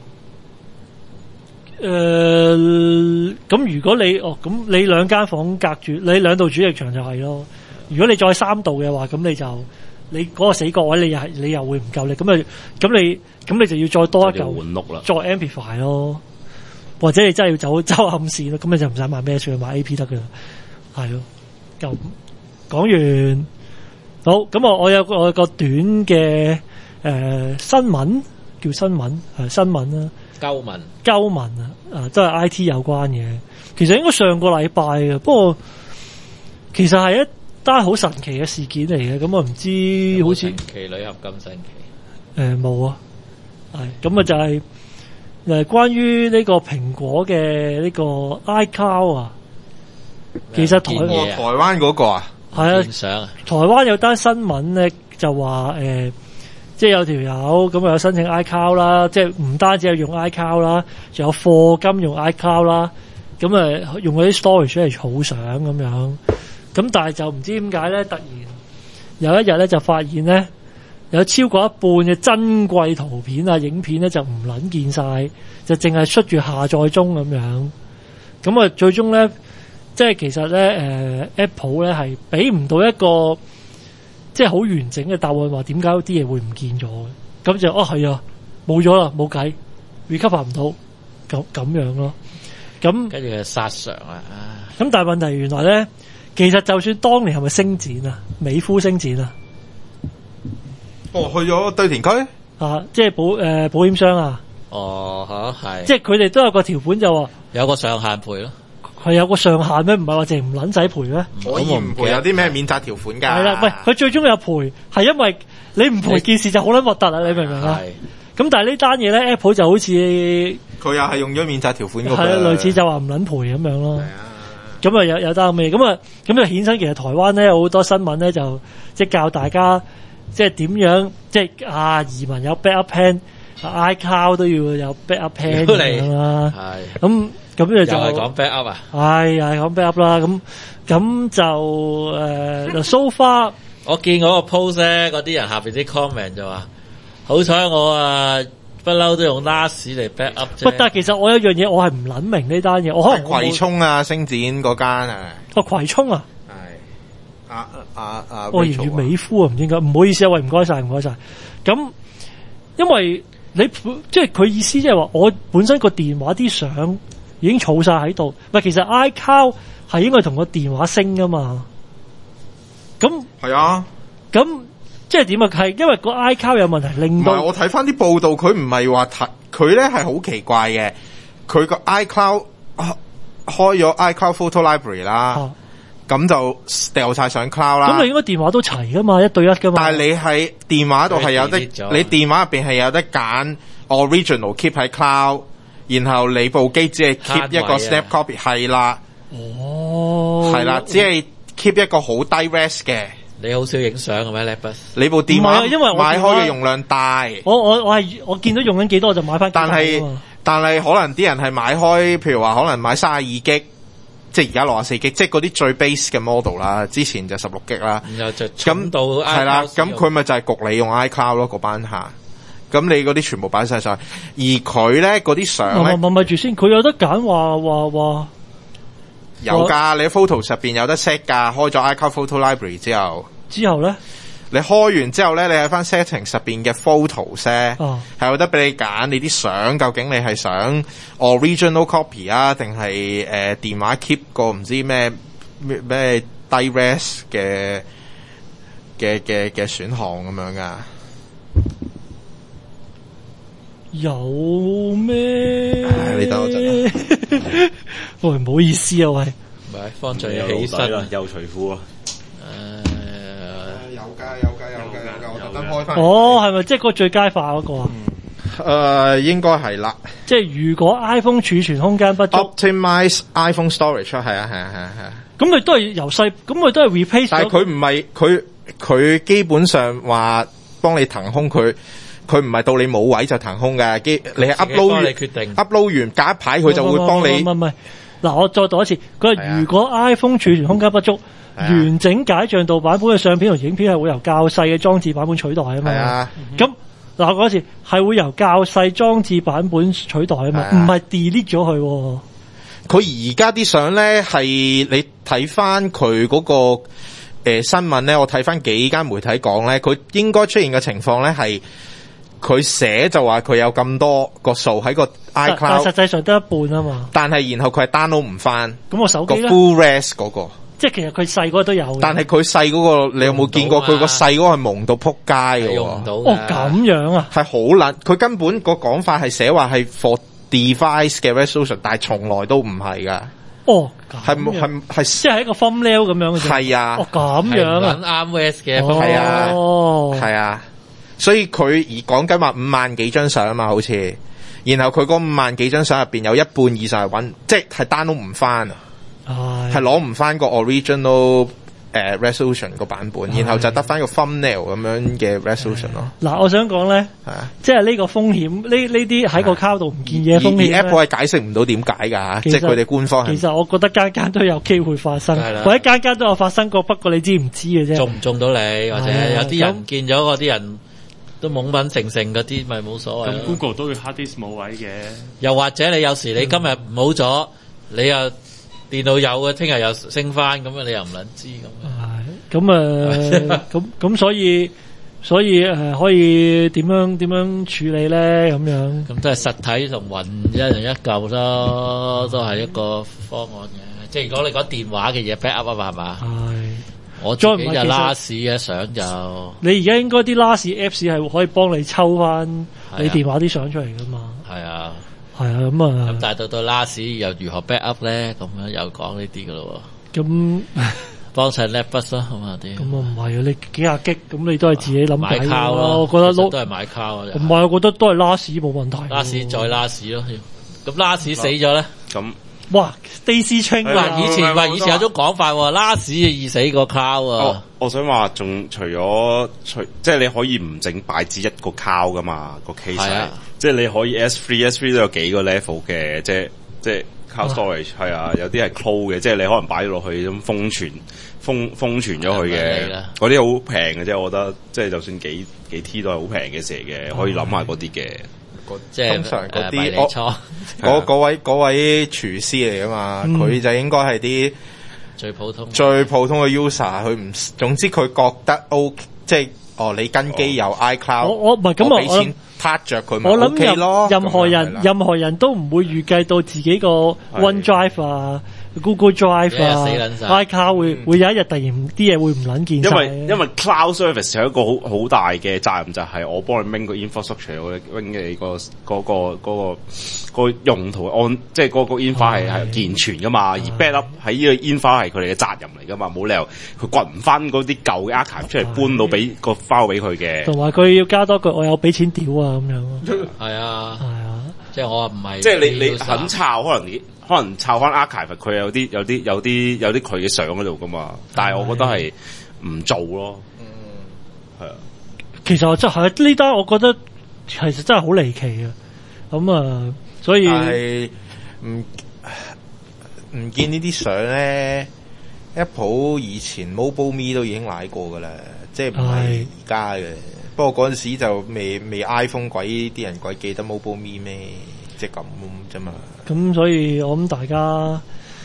咁如果你咁你兩間房隔住，你2度主力牆就係咯。如果你再3度嘅話，咁你嗰個死角位你又會唔夠力，咁你就要再多一嚿換轆啦， 再 amplify 咯，或者你真係要走暗線咯，咁你就唔使買咩，去買 AP 得噶啦，係咯。咁講完，好，咁我有個短嘅新聞，叫新聞新聞啦。鳩文都係 IT 有關嘅。其實應該上個禮拜嘅，不過其實係一單好神奇嘅事件嚟嘅。咁我唔知好似神奇女俠咁神奇。 冇啊，係咁啊，就係關於呢個蘋果嘅呢個 iCloud 啊。其實台灣嗰個啊， 係啊，台灣有單新聞咧，就話即係有條友咁有申請 iCloud 啦，即係唔單止係用 iCloud 啦，仲有課金用 iCloud 啦，咁用嗰啲 storage 嚟儲相咁樣， 咁但係就唔知點解咧，突然有一日咧就發現咧，有超過一半嘅珍貴圖片啊、影片咧就唔撚見晒，就淨係出住下載中咁樣。咁啊，最終咧，即係其實咧，Apple 咧係俾唔到一個即係好完整嘅答案，話點解啲嘢會唔見咗嘅。咁就係啊，冇咗啦，冇計 recover 唔到，咁樣咯。咁跟住就殺常啦。 咁但係問題原來咧，其實就算當年係咪星展啊，美孚星展啊， 去咗堆填區啊，即係保險商啊， 係， 即係佢哋都有個條款就話有個上限賠咯， 係有個上限咩？唔係話淨唔撚使賠咩？ 可以唔賠有啲咩免責條款㗎？ 係啦，喂，佢最終有賠，係因為你唔賠件事就好撚核突啦，你明唔明啊？咁但係呢單嘢咧 ，Apple 就好似佢又係用咗免責條款嗰個， 係類似就話唔撚賠咁樣咯。咁啊有單咩？咁就衍生其實台灣咧有好多新聞咧就即係教大家即係點樣即係移民有 backup plan，iCloud 都要有 backup plan 咁樣啦。係咁就係講 backup 啊？ 係講 backup 啦。咁就so far， 我見嗰個 post 咧，嗰啲人下邊啲 comment 就話，好彩我不嬲都用 NAS 嚟 backup 啫。 但係其實我有樣嘢我係唔撚明呢單嘢，我可能葵涌啊，星展嗰間係。 葵涌啊。 係。 我嫌住美孚啊，唔應該，唔好意思啊，喂，唔該晒。咁因為你即係佢意思即係話，我本身個電話啲相已經儲晒喺度，喂，其實 iCloud 係應該同個電話升噶嘛。咁係啊。 咁即係點啊？係因為個 iCloud 有問題，令到我睇翻啲報道，佢唔係話佢咧係好奇怪嘅，佢個 iCloud 開咗 iCloud Photo Library 啦，咁就掉晒上 cloud 啦。 咁你應該電話都齊噶嘛，一對一噶嘛。 但係你喺電話度係有得，你電話入邊係有得揀 original keep 喺 cloud，然後你部機只係 keep 一個 snap copy 係啦。係啦，只係 keep 一個好低 res 嘅。 你好少影相嘅咩 Lapus？ 你部電話因為買開嘅容量大。 我見到用緊幾多就買翻。 但係可能啲人係買開，譬如話可能買32GB，即係而家64GB，即係嗰啲最 base 嘅 model 啦。之前就16GB啦。 然後就咁到係啦，咁佢咪就係焗你用 iCloud 咯，嗰班下。咁你嗰啲全部擺晒上，而佢咧嗰啲相咧， 咪住先，佢有得揀話。 有噶，你 Photos 入邊有得 set 噶，開咗 iCloud Photo Library 之後咧， 你開完之後咧，你喺翻 settings 入邊嘅 Photos 咧，係有得俾你揀，你啲相究竟你係想 original copy 啊，定係電話 keep 個唔知咩低 res 嘅選項咁樣噶。 有咩？ 你等我陣。 喂，唔好意思啊，喂。 唔係，方丈要起身啦， 又除褲啊。 有㗎，我特登開翻。 係咪即係個最佳化嗰個啊？ 應該係啦。即係如果 iPhone 儲存空間不足 ，optimize iPhone storage 係啊。 咁佢都係由細，咁佢都係 replace。 但係佢唔係佢基本上話幫你騰空佢。佢唔係到你冇位就騰空嘅，你係 upload 完， upload 完隔一排佢就會幫你。 唔係，嗱我再讀一次，佢話如果 iPhone 儲存空間不足，完整解像度版本嘅相片同影片係會由較細嘅裝置版本取代啊嘛。咁嗱我講一次，係會由較細裝置版本取代啊嘛，唔係 delete 咗佢。 佢而家啲相咧係你睇翻佢嗰個新聞咧，我睇翻幾間媒體講咧，佢應該出現嘅情況咧係。佢寫就話佢有咁多個數喺個 iCloud，但實際上得一半啊嘛。 但係然後佢係 download 唔翻。 咁我手機咧 full res 嗰個， 即係其實佢細嗰個都有。 但係佢細嗰個，你有冇見過佢個細嗰個係蒙到撲街嘅？ 用唔到。 咁樣啊？ 係好撚，佢根本個講法係寫話係 for device 嘅 resolution， 但係從來都唔係㗎。係即係一個 thumbnail 咁樣嘅啫。 係啊。 咁樣啊？ 啱 res 嘅。 係啊。所以佢而講緊話5萬幾張相啊嘛，好似，然後佢嗰5萬幾張相入邊有一半以上係即係 download 唔翻啊，係攞唔翻個 original resolution 個版本，然後就得翻個 thumbnail 咁樣嘅 resolution 咯。 嗱，我想講咧，即係呢個風險，呢啲喺個卡度唔見嘢風險。 Apple 係解釋唔到點解㗎，即係佢哋官方係。 其實我覺得間都有機會發生，或者間都有發生過，不過你知唔知嘅啫。 中唔中到你，或者有啲人見咗嗰啲人都懵懵成成嗰啲，咪冇所謂。 咁 Google 都要 hard disk 冇位嘅。又或者你有時你今日唔好咗，你又電腦有嘅，聽日又升翻，咁你又唔撚知咁所以可以點樣處理咧？咁樣咁都係實體同雲一人一嚿咯，都係一個方案嘅。即係如果你講電話嘅嘢 backup 啊嘛，係嘛？係。我自己就 LAS 嘅相就你而家應該啲 LAS Apps 係可以幫你抽翻你電話啲相出嚟噶嘛？ 係啊。 係啊，咁但係到 LAS 又如何 backup 咧？咁樣又講呢啲噶咯喎。 咁幫襯 Lapbus 咯，咁啊啲。咁唔係啊，你幾下擊，咁你都係自己諗買卡咯。 我覺得都係買卡啊。 唔係，我覺得都係 LAS 冇問題。 LAS 再 LAS 咯，咁 LAS 死咗咧？ 咁哇 ，Daisy Chain 以前有種講法喎，LAS 易死過卡啊。 我想話仲除即係你可以唔整擺置一個 cloud 噶嘛個 case，即係你可以 S3 都有幾個 level 嘅，即係 cloud storage 係啊，有啲係 close 嘅，即係你可能擺落去咁封存咗佢嘅，嗰啲好平嘅啫，我覺得即係就算幾 T 都係好平嘅事嘅，可以諗下嗰啲嘅。 即係通常嗰啲嗰位廚師嚟㗎嘛，佢就應該係啲最普通嘅 user， 佢唔總之佢覺得 OK， 即係你跟機有 iCloud， 我唔係咁我俾錢撻着佢咪 OK 咯。 任何人都唔會預計到自己個 OneDrive 啊、Google Drive 啊、iCloud 會有一日突然啲嘢會唔撚見晒。 因為 Cloud Service 有一個好大嘅責任，就係我幫你拎個 infrastructure， 我拎你個用途即係嗰個 infra 係健全噶嘛，而 backup 喺呢個 infra 係佢哋嘅責任嚟噶嘛，冇理由佢掘唔翻嗰啲舊嘅 archive 出嚟搬到俾個 file 俾佢嘅。同埋佢要加多句，我有俾錢屌啊咁樣。 係啊，即係我唔係。 即係你肯抄可能抄翻 archive， 佢有啲佢嘅相喺度噶嘛，但係我覺得係唔做咯。係啊， 其實我真係呢單，我覺得其實真係好離奇啊。咁啊，所以唔見呢啲相咧 ，Apple 以前 Mobile Me 都已經賴過噶啦，即係唔係而家嘅。不過嗰陣時就未 iPhone 啲人鬼記得 Mobile Me 咩？即係咁啫嘛。咁所以我諗大家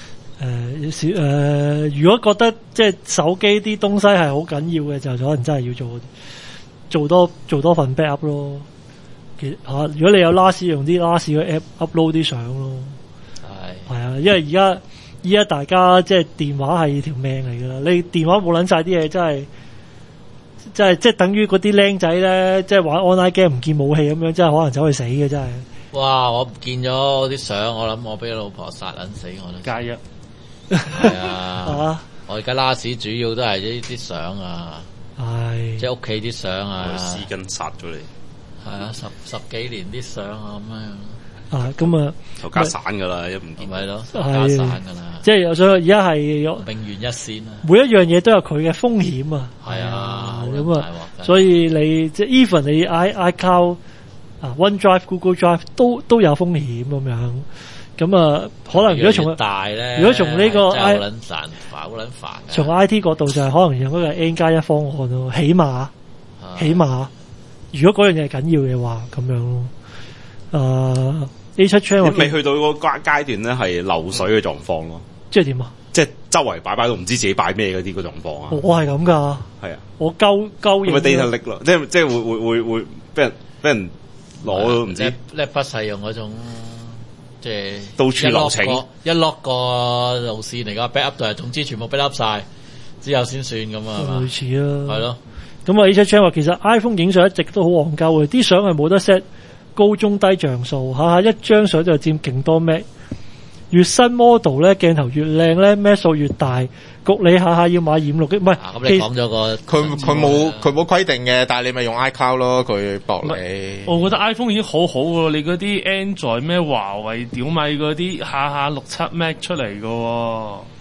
如果覺得即係手機啲東西係好緊要嘅，就可能真係要做多份 backup 咯。如果你有 LAS 用啲 LAS 嘅 app upload 啲相咯。係啊，因為而家大家即係電話係條命嚟噶啦，你電話冇撚晒啲嘢，真係即係等於嗰啲僆仔咧，即係玩 online game 唔見武器咁樣，真係可能走去死嘅真係。 哇！我唔見咗啲相，我諗我俾老婆殺撚死我都。 加一係啊！我而家 LAS 主要都係呢啲相啊，即係屋企啲相啊， 絲巾殺咗你。 係啊，十幾年啲相啊咁樣。 咁啊， 頭家散噶啦，一唔見咪咯，頭家散噶啦。 即係所以而家係永遠一線啊！ 每一樣嘢都有佢嘅風險啊。 係啊， 咁啊，所以你即係 even 你 iCloud OneDrive、Google Drive 都有風險咁樣。咁啊，可能如果從大咧， 如果從呢個好撚煩。 從 IT 角度就係可能用嗰個 N+1 方案咯，起碼如果嗰樣嘢係緊要嘅話，咁樣咯。A7 Chain 未去到嗰個階段咧，係漏水嘅狀況咯。 即係點啊？ 即係周圍擺都唔知自己擺咩嗰啲個狀況啊！ 我係咁噶，係啊，我鳩咁咪 data leak 咯，即係會俾人攞都唔知。 叻不細用嗰種，即係到處留情， 一 lock 個路線嚟噶 backup 就係，總之全部 backup 晒之後先算咁啊，係嘛？ 類似啊， 係咯。 咁啊，A7 Chain 話其實 iPhone 影相一直都好戇鳩嘅，啲相係冇得 set 高中低像素，下一張相就佔勁多 Mac。越新 model 咧鏡頭越靚咧 Mac 數越大，焗你下要買256嘅，唔係。 咁你講咗個佢冇規定嘅，但係你咪用 iCloud 咯，佢駁你。 我覺得 iPhone 已經好好喎，你嗰啲 Android 咩華為、屌米嗰啲下6、7 Mac 出嚟㗎喎。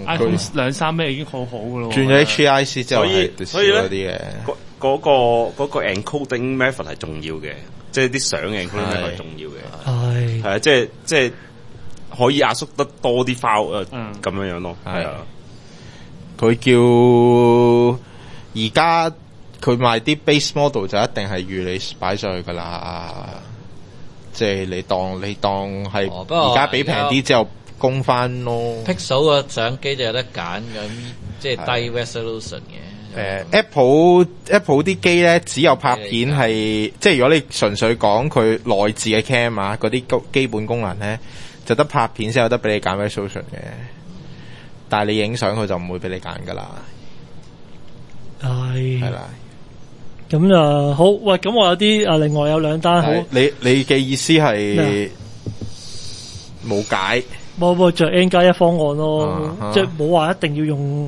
iPhone 2-3咩已經好好噶咯。 轉咗 HEIC 之後所以嗰啲嘅嗰個 encoding method 係重要嘅，即係啲相嘅 encoding method 係重要嘅。係啊，即係可以壓縮得多啲 file 咁樣咯。係啊， 佢叫而家佢賣啲 base model 就一定係預你擺上去噶啦，即係你當係而家俾平啲之後供翻咯。 Pixel 個相機就有得揀嘅，即係低 resolution 嘅。 Apple 啲機咧只有拍片係，即係如果你純粹講佢內置嘅 cam 啊，嗰啲基本功能咧就得拍片先有得俾你揀 resolution 嘅，但係你影相佢就唔會俾你揀噶啦。係啦。 咁就好，喂！咁我有啲另外有兩單好。 你嘅意思係冇解？ 冇着 N+1 方案咯，即係冇話一定要用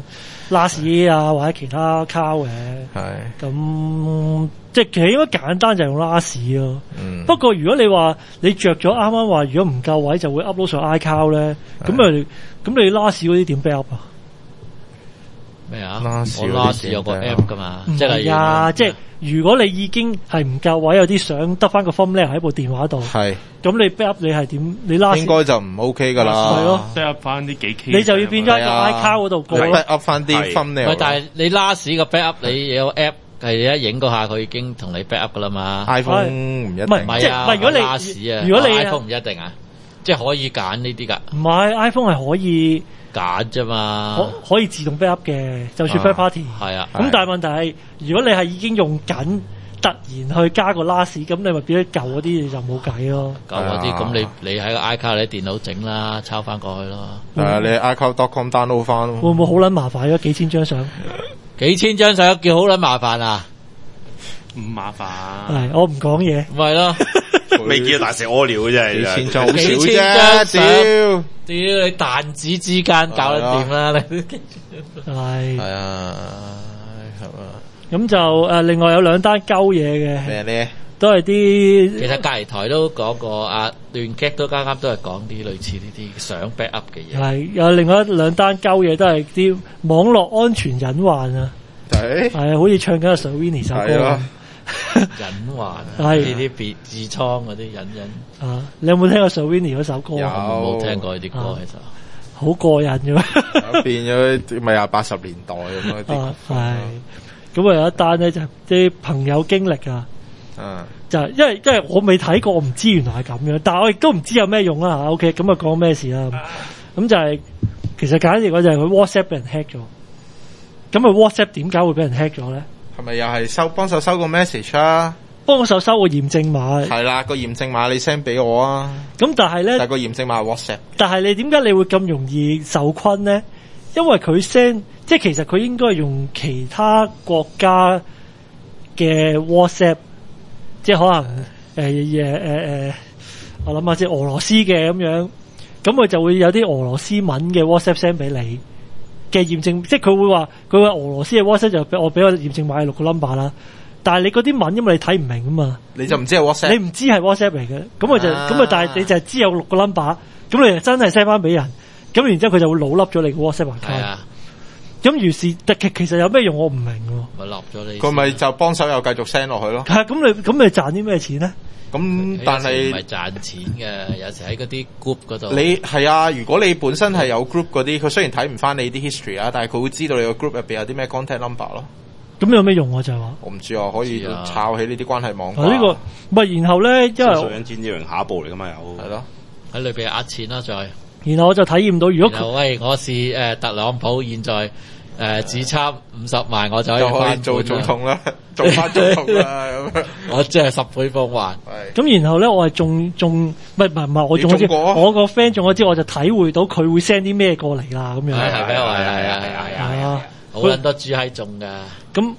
LAS 啊或者其他卡嘅。咁即係其實應該簡單就用 LAS 咯。不過如果你話你着咗啱啱話，如果唔夠位就會 upload 上 iCloud 咧，咁你 LAS 嗰啲點 backup 啊？ 咩啊？我 LAS 有個 app 噶嘛？ 即係如果你已經係唔夠位，有啲相得翻個 form 咧喺部電話度，咁你 backup 你係點？你 LAS 應該就唔 OK 噶啦。 係咯 ，backup 翻啲幾 K， 你就要變咗喺個 iCloud 嗰度過 backup 翻啲 form 咧。 但係你 LAS 個 backup 你有 app 係一影嗰下佢已經同你 backup 噶啦嘛。 iPhone 唔一定。 唔係啊， 如果你 LAS 啊， 如果你 iPhone 唔一定啊，即係可以揀呢啲噶。 唔係 iPhone 係可以揀啫嘛， 可以自動 backup 嘅，就算 third party。 係啊。 咁但係問題係，如果你係已經用緊，突然去加個 LAS， 咁你咪變咗舊嗰啲，你就冇計咯。 舊嗰啲咁你喺個 iCloud 你電腦整啦，抄翻過去咯。 你 iCloud.com download 翻咯。 會唔會好撚麻煩？咗幾千張相， 幾千張相叫好撚麻煩啊？ 唔麻煩。 係我唔講嘢。 唔係咯， 未見到大石屙尿嘅真係。 幾千張好少啫， 屌你彈指之間搞得掂啦你。 係啊，係嘛。 咁就另外有兩單鳩嘢嘅。 咩咧？ 都係啲。 其實隔離台都講過，亂 gag 都啱啱都係講啲類似呢啲想 backup 嘅嘢。係有另外兩單鳩嘢都係啲網絡安全隱患啊。係啊，好似唱緊阿 Sweeney 首歌。 隱患係呢啲別痔瘡嗰啲隱。 啊，你有冇聽過 Sweeney 嗰首歌？ 有冇聽過呢啲歌？其實好過癮嘅咩？ 變咗咪又80年代咁樣啲。 係。咁有一單咧就係啲朋友經歷啊，就係因為我未睇過，我唔知原來係咁樣，但係我亦都唔知有咩用啦嚇。OK， 咁啊講咩事啦？咁就係其實簡單嚟講就係佢 WhatsApp 俾人 hack 咗。咁啊 WhatsApp 點解會俾人 hack 咗咧？係咪又係幫手收個 message 啊？幫手收個驗證碼。係啦，個驗證碼你 send 俾我啊。咁但係咧，但係個驗證碼係 WhatsApp。但係你點解你會咁容易受困咧？因為佢 send。即係其實佢應該用其他國家嘅 WhatsApp， 即係可能我諗下即係俄羅斯嘅咁樣，咁佢就會有啲俄羅斯文嘅 WhatsApp send 俾你嘅驗證，即係佢會話俄羅斯嘅 WhatsApp 就俾我驗證碼係6個 number 啦，但係你嗰啲文因為你睇唔明啊嘛，你就唔知係 WhatsApp， 你唔知係 WhatsApp 嚟嘅，咁佢就咁啊，但係你就係知有6個 number， 咁你就真係 send 翻俾人，咁然之後佢就會老笠咗你個 WhatsApp account。咁於是，其實有咩用我唔明喎。咪立咗你。佢咪就幫手又繼續 send 落去咯。係咁你賺啲咩錢咧？咁但係唔係賺錢嘅，有時喺嗰啲 group 嗰度。你係啊，如果你本身係有 group 嗰啲，佢雖然睇唔翻你啲 history 啊，但係佢會知道你個 group 入邊有啲咩 contact number 咯。咁有咩用啊？就係話我唔知啊，可以抄起呢啲關係網。呢個唔係，然後咧，因為水印戰呢樣下一步嚟噶嘛，有係咯，喺裏邊呃錢啦，再。然後我就體驗到，如果喂我是特朗普，現在只差50萬，我就可以做總統啦，做翻總統啦咁。我即係10倍奉還。咁然後咧，我係中唔係我中咗，我個 friend 中咗之後，我就體會到佢會 send 啲咩過嚟啦咁樣。係咩？係啊，好撚多豬閪中㗎。咁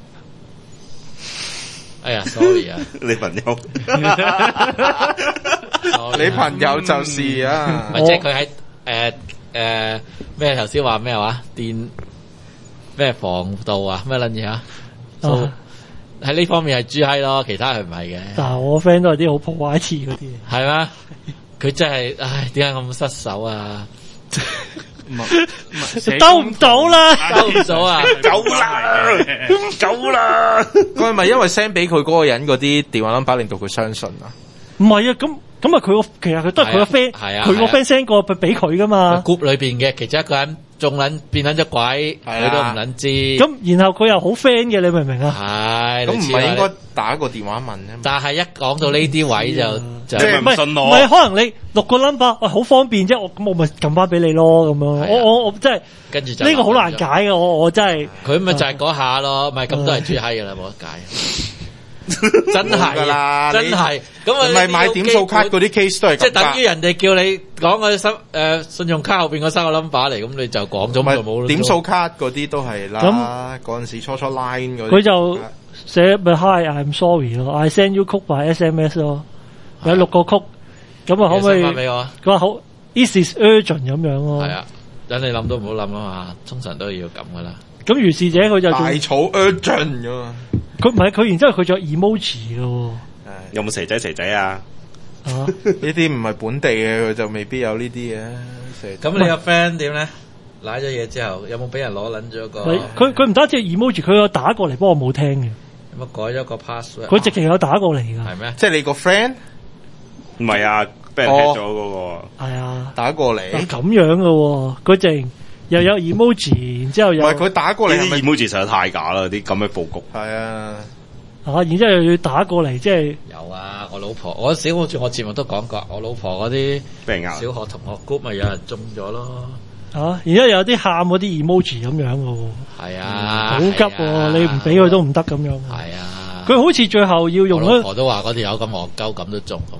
哎呀 ，sorry 啊，你朋友。你朋友就是啊，即係佢喺咩頭先話咩話電咩防盜啊咩撚嘢啊？喺呢方面係豬閪咯，其他係唔係嘅。但係我 friend 都係啲好破壞次嗰啲。係咩？佢真係唉，點解咁失手啊？ 兜唔到啦， 兜唔到啊， 夠啦， 佢係咪因為 send 俾佢嗰個人嗰啲電話 number 令到佢相信啊？ 唔係啊，咁啊其實佢都係佢個 friend，佢個 friend send 過俾佢噶嘛。 group 裏邊嘅其中一個人仲變咗鬼，佢都唔撚知。 咁然後佢又好 friend 嘅，你明唔明啊？ 係， 咁唔係應該打個電話問啫？ 但係一講到呢啲位就即係唔信我。 唔係可能你6個 number，喂好方便啫，咁我咪撳翻俾你咯咁樣。我真係跟住就呢個好難解嘅，我真係。 佢咪就係嗰下咯，咪咁都係豬閪㗎啦，冇得解。真係㗎啦，真係咁啊！ 唔係買點數卡嗰啲 case 都係咁， 即係等於人哋叫你講個信用卡後邊嗰3個 number 嚟，咁你就講咗就冇咯。 點數卡嗰啲都係啦，嗰陣時初 line 嗰啲， 佢就寫咪 Hi I'm sorry 咯 ，I send you code by SMS 咯，有6個曲，咁啊可唔可以發俾我？ 佢話好 ，This is urgent 咁樣咯。 係啊，等你諗都唔好諗啦嘛，通常都要咁噶啦。 咁如是者佢就大草 urgent 㗎嘛。 佢唔係佢，然之後佢仲有 emoji 嘅喎。 有冇蛇仔啊？ 呢啲唔係本地嘅，佢就未必有呢啲嘅。 咁你個 friend 點咧？攋咗嘢之後，有冇俾人攞撚咗個？ 佢唔單止 emoji，佢有打過嚟，不過我冇聽嘅。 有冇改咗個 password？ 佢直情有打過嚟㗎。 係咩？ 即係你個 friend？ 唔係啊，俾人 hack 咗嗰個。 係啊， 打過嚟。 咁樣嘅喎，佢淨又有 emoji，然之後又。 唔係佢打過嚟， 啲 emoji 實在太假啦！啲咁嘅佈局。 係啊。 然之後又要打過嚟，即係有啊！我老婆，我小好似我節目都講過，我老婆嗰啲小學同學 group 咪有人中咗咯。然之後有啲喊嗰啲 emoji 咁樣嘅喎。係啊， 好急喎！你唔俾佢都唔得咁樣。 係啊， 佢好似最後要用我老婆都話嗰條友咁惡鳩咁都中咁。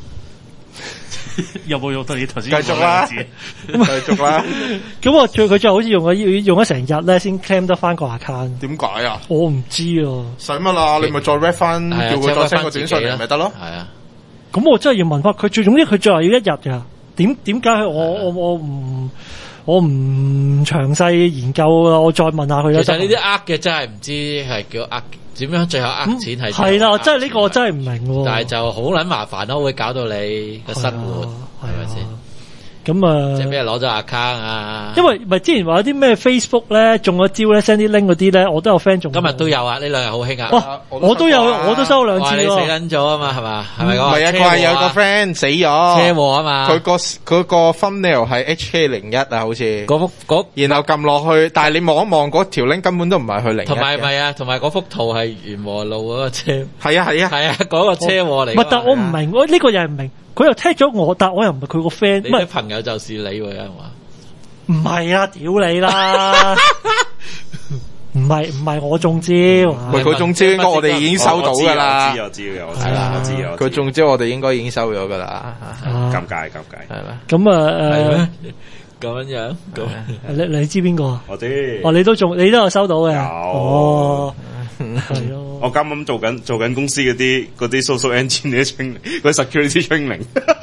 有冇用到你頭先？ 繼續啦，繼續啦。 咁佢最後好似用咗成日咧，先 claim 得翻個 account。 點解啊？ 我唔知啊。 使乜啦？你咪再 rap 翻，叫佢再 send 個短信嚟咪得咯。 係啊。 咁我真係要問翻佢，總之佢最後要1日㗎。點解我唔詳細研究啊？我再問下佢啦。 其實呢啲嘅真係唔知係叫點樣最後錢係。 係啦，真係呢個我真係唔明喎。 但係就好撚麻煩咯，會搞到你個生活係咪先？ 咁即係咩攞咗 account 啊？ 因為咪之前話有啲咩 Facebook 咧中咗招咧 send 啲 link 嗰啲咧，我都有 friend 中。 今日都有啊，呢兩日好興啊！ 我都有，我都收2次。 你死撚咗啊嘛，係嘛？係咪講？ 唔係啊，佢係有個 friend 死咗。 車禍啊嘛！ 佢個 thumbnail 係 HK01啊，好似。然後撳落去，但係你望一望嗰條 link 根本都唔係去01。 同埋係啊，同埋嗰幅圖係元和路嗰個車。 係啊， 嗰個車禍嚟。 唔係，但我唔明，呢個又係唔明。佢又踢咗我，但我又唔係佢個 friend。 你啲朋友就是你喎，係嘛？ 唔係啊，屌你啦！唔係我中招。 佢中招應該我哋已經收到㗎啦。 我知啊。 佢中招我哋應該已經收咗㗎啦。 尷尬。 係啦。 咁啊咁樣。 你知邊個？ 我知。 你都有收到嘅。 有。 係咯。 我啱啱做緊公司嗰啲 social engineer training，嗰 security training。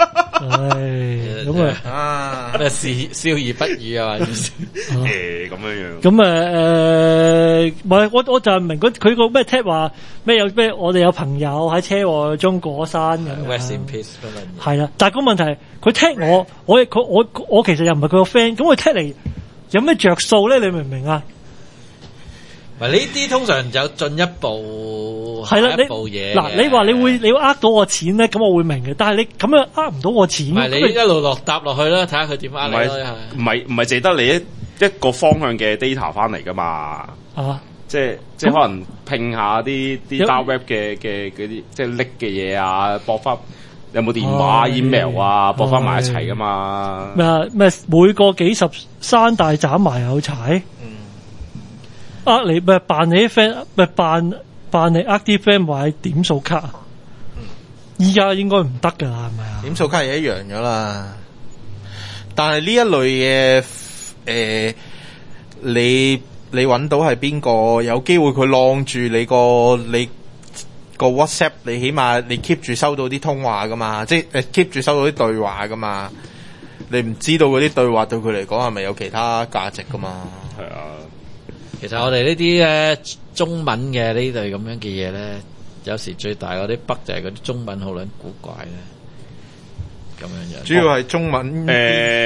咁咩笑而不語啊？ 咁樣。 咁唔係我就係明佢個咩 tag 話咩有咩我哋有朋友喺車禍中過山咁。 Rest in peace 係啦，但係個問題佢 tag我其實又唔係佢個 friend，咁佢 tag 嚟有咩着數咧？你明唔明啊？ 呢啲通常有進一步係啦， 一步嘢。 嗱，你話你會呃到我錢咧，咁我會明嘅。但係你咁樣呃唔到我錢， 唔係你一路搭落去啦，睇下佢點呃你咯。 唔係淨得你一個方向嘅 data 翻嚟噶嘛？即係可能拼下啲 dark web 嘅嗰啲即係拎嘅嘢啊，駁翻有冇電話 email 啊，駁翻埋一齊噶嘛？ 咩每個幾十山大斬埋有柴。你咪扮你啲 friend，咪扮你啲 friend 買點數卡啊！依家應該唔得噶啦，係咪啊？ 點數卡係一樣咗啦，但係呢一類嘅你揾到係邊個？有機會佢晾住你個 WhatsApp， 你起碼你 keep 住收到啲通話噶嘛，即係 keep 住收到啲對話噶嘛。你唔知道嗰啲對話對佢嚟講係咪有其他價值噶嘛？ 係啊。 其實我哋呢啲中文嘅呢類咁樣嘅嘢咧，有時最大嗰啲北就係嗰啲中文好撚古怪咧，咁樣。 主要係中文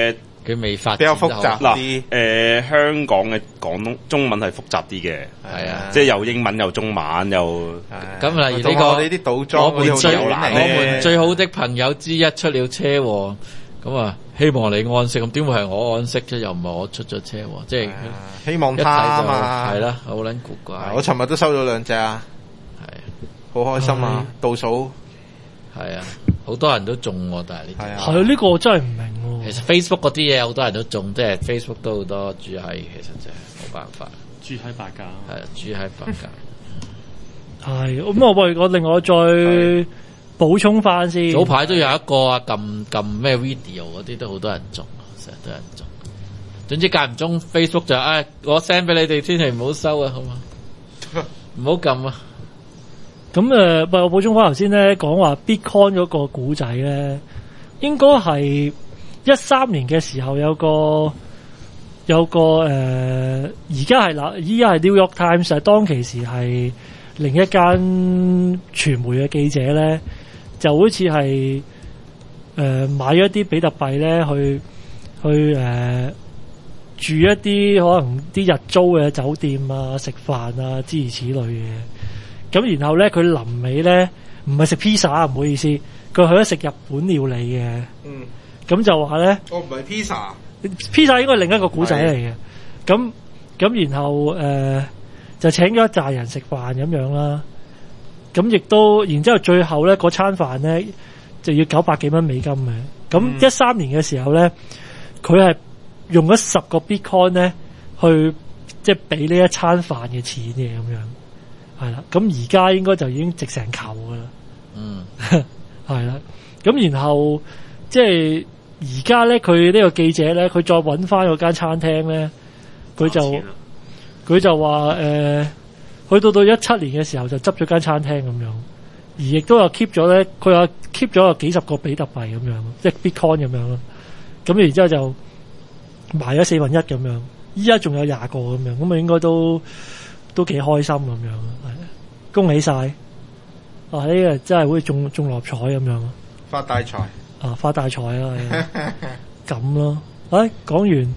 佢未發比較複雜啲。 香港嘅廣東中文係複雜啲嘅，係啊，即係又英文又中文又。 咁例如呢個我哋啲倒裝嗰啲好有難咧。 我們最好的朋友之一出了車禍，咁啊希望你安息，咁點會係我安息啫？又唔係我出咗車禍，即係希望他啊嘛。 係啦，好撚古怪。 我尋日都收咗2隻啊， 係好開心啊！倒數係啊，好多人都中喎，但係呢啲係啊，呢個我真係唔明喎。 其實 Facebook 嗰啲嘢好多人都中，即係 Facebook 都好多豬閪，其實真係冇辦法。 豬閪白鴿係豬閪白鴿。 係咁我另外再補充翻先。 早排都有一個啊，撳咩 video 嗰啲都好多人中，成日都有人中。總之間唔中 Facebook 就我 send 俾你哋，千祈唔好收啊，好嘛？唔好撳啊！ 咁我補充翻頭先咧講話 Bitcoin 嗰個古仔咧，應該係13年嘅時候有個而家係New York Times 係當其時係另一間傳媒嘅記者咧，就好似係買咗一啲比特幣咧去住一啲可能啲日租嘅酒店啊、食飯啊諸如此類嘅。咁然後咧，佢臨尾咧唔係食 pizza， 唔好意思，佢去咗食日本料理嘅。咁就話咧， 唔係 pizza 應該係另一個古仔嚟嘅。咁然後就請咗一紮人食飯咁樣啦。咁亦都，然之後最後咧嗰餐飯咧就要900幾蚊美金嘅。咁13年嘅時候咧，佢係用咗10個 Bitcoin 咧去即係俾呢一餐飯嘅錢嘅咁樣。係啦，咁而家應該就已經值成球噶啦。係啦，咁然後即係而家咧，佢呢個記者咧，佢再搵翻嗰間餐廳咧，佢就話去到17年嘅時候就執咗間餐廳咁樣，而亦都有 keep 咗咧，佢有 keep 咗有幾十個比特幣咁樣，即係 Bitcoin 咁樣咯。咁然之後就賣咗1/4咁樣，依家仲有20個咁樣，咁啊應該都幾開心咁樣，係恭喜晒！呢個真係好似中六合彩咁樣， 發大財發大財啦，咁咯。講完，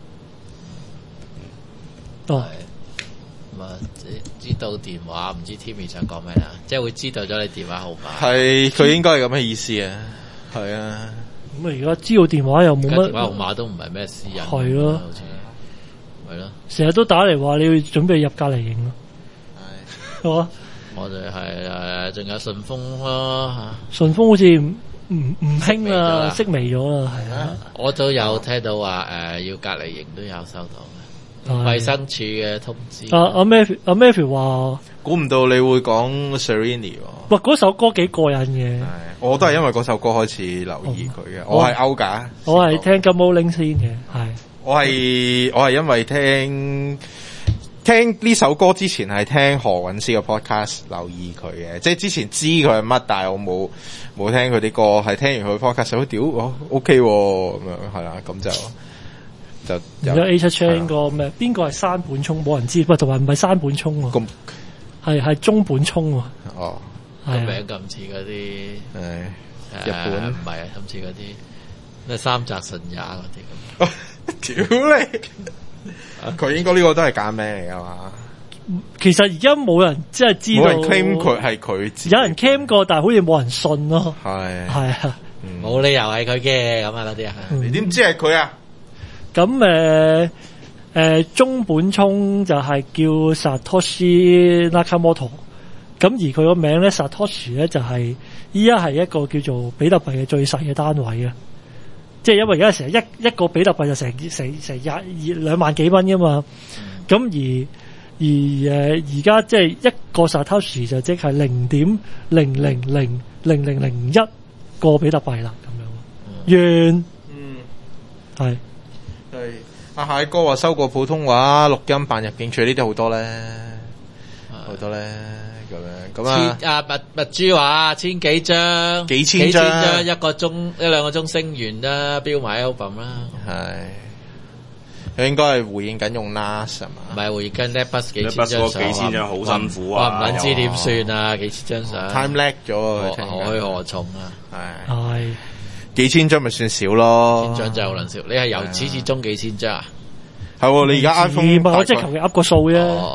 咁啊知道電話，唔知 Timmy 想講咩啦？即係會知道咗你電話號碼。係佢應該係咁嘅意思啊，係啊。 咁啊而家知道電話又冇乜電話號碼都唔係咩私隱， 係咯， 好似係咯， 成日都打嚟話你要準備入隔離營咯，係嘛？ 我哋係仲有順豐咯嚇，順豐好似唔興啦，式微咗啦，係啊。 我都有聽到話要隔離營都有收到嘅，衛生署嘅通知。 阿 Matthew 話， 估唔到你會講 Serrini 喎。 哇，嗰首歌幾過癮嘅。 我都係因為嗰首歌開始留意佢嘅。我係歐㗎， 我係聽金毛拎先嘅，係。 我係因為聽呢首歌之前係聽何韻詩嘅 podcast 留意佢嘅，即係之前知佢係乜，但係我冇聽佢啲歌，係聽完佢 podcast 好屌，OK 咁樣係啦，咁就而家 A7 Chain 個咩？邊個係山本聰？冇人知，同埋唔係山本聰喎，係中本聰喎。 哦， 個名咁似嗰啲日本唔係啊，咁似嗰啲咩三宅信也嗰啲咁。 屌你！佢應該呢個都係假名嚟噶嘛？ 其實而家冇人真係知道， 冇人 claim 佢係佢， 有人 claim 過，但係好似冇人信咯。 係啊， 冇理由係佢嘅咁啊嗰啲啊， 你點知係佢啊？ 咁中本聰就係叫 Satoshi Nakamoto，咁而佢個名咧 Satoshi 咧就係依家係一個叫做比特幣嘅最細嘅單位啊。即係因為而家成日一個比特幣就成2萬幾蚊噶嘛，咁而家即係一個 Satoshi 就即係0.000001個比特幣啦，咁樣。完。係阿蟹哥話收過普通話錄音扮入境處呢啲好多咧，好多咧。咁啊！ 物豬話千幾張， 幾千張 1個鐘1-2個鐘升完啦，標埋 album 啦。 佢應該係回應緊用 NAS 係嘛？ 唔係回應緊 Netbus 幾千張好辛苦啊！唔撚知點算啊？幾千張相 time lag 咗， 何去何從啊？ 係幾千張咪算少咯， 幾千張真係好撚少。你係由始至終幾千張啊？ 係，你而家 iPhone 我即係求其噏個數啫。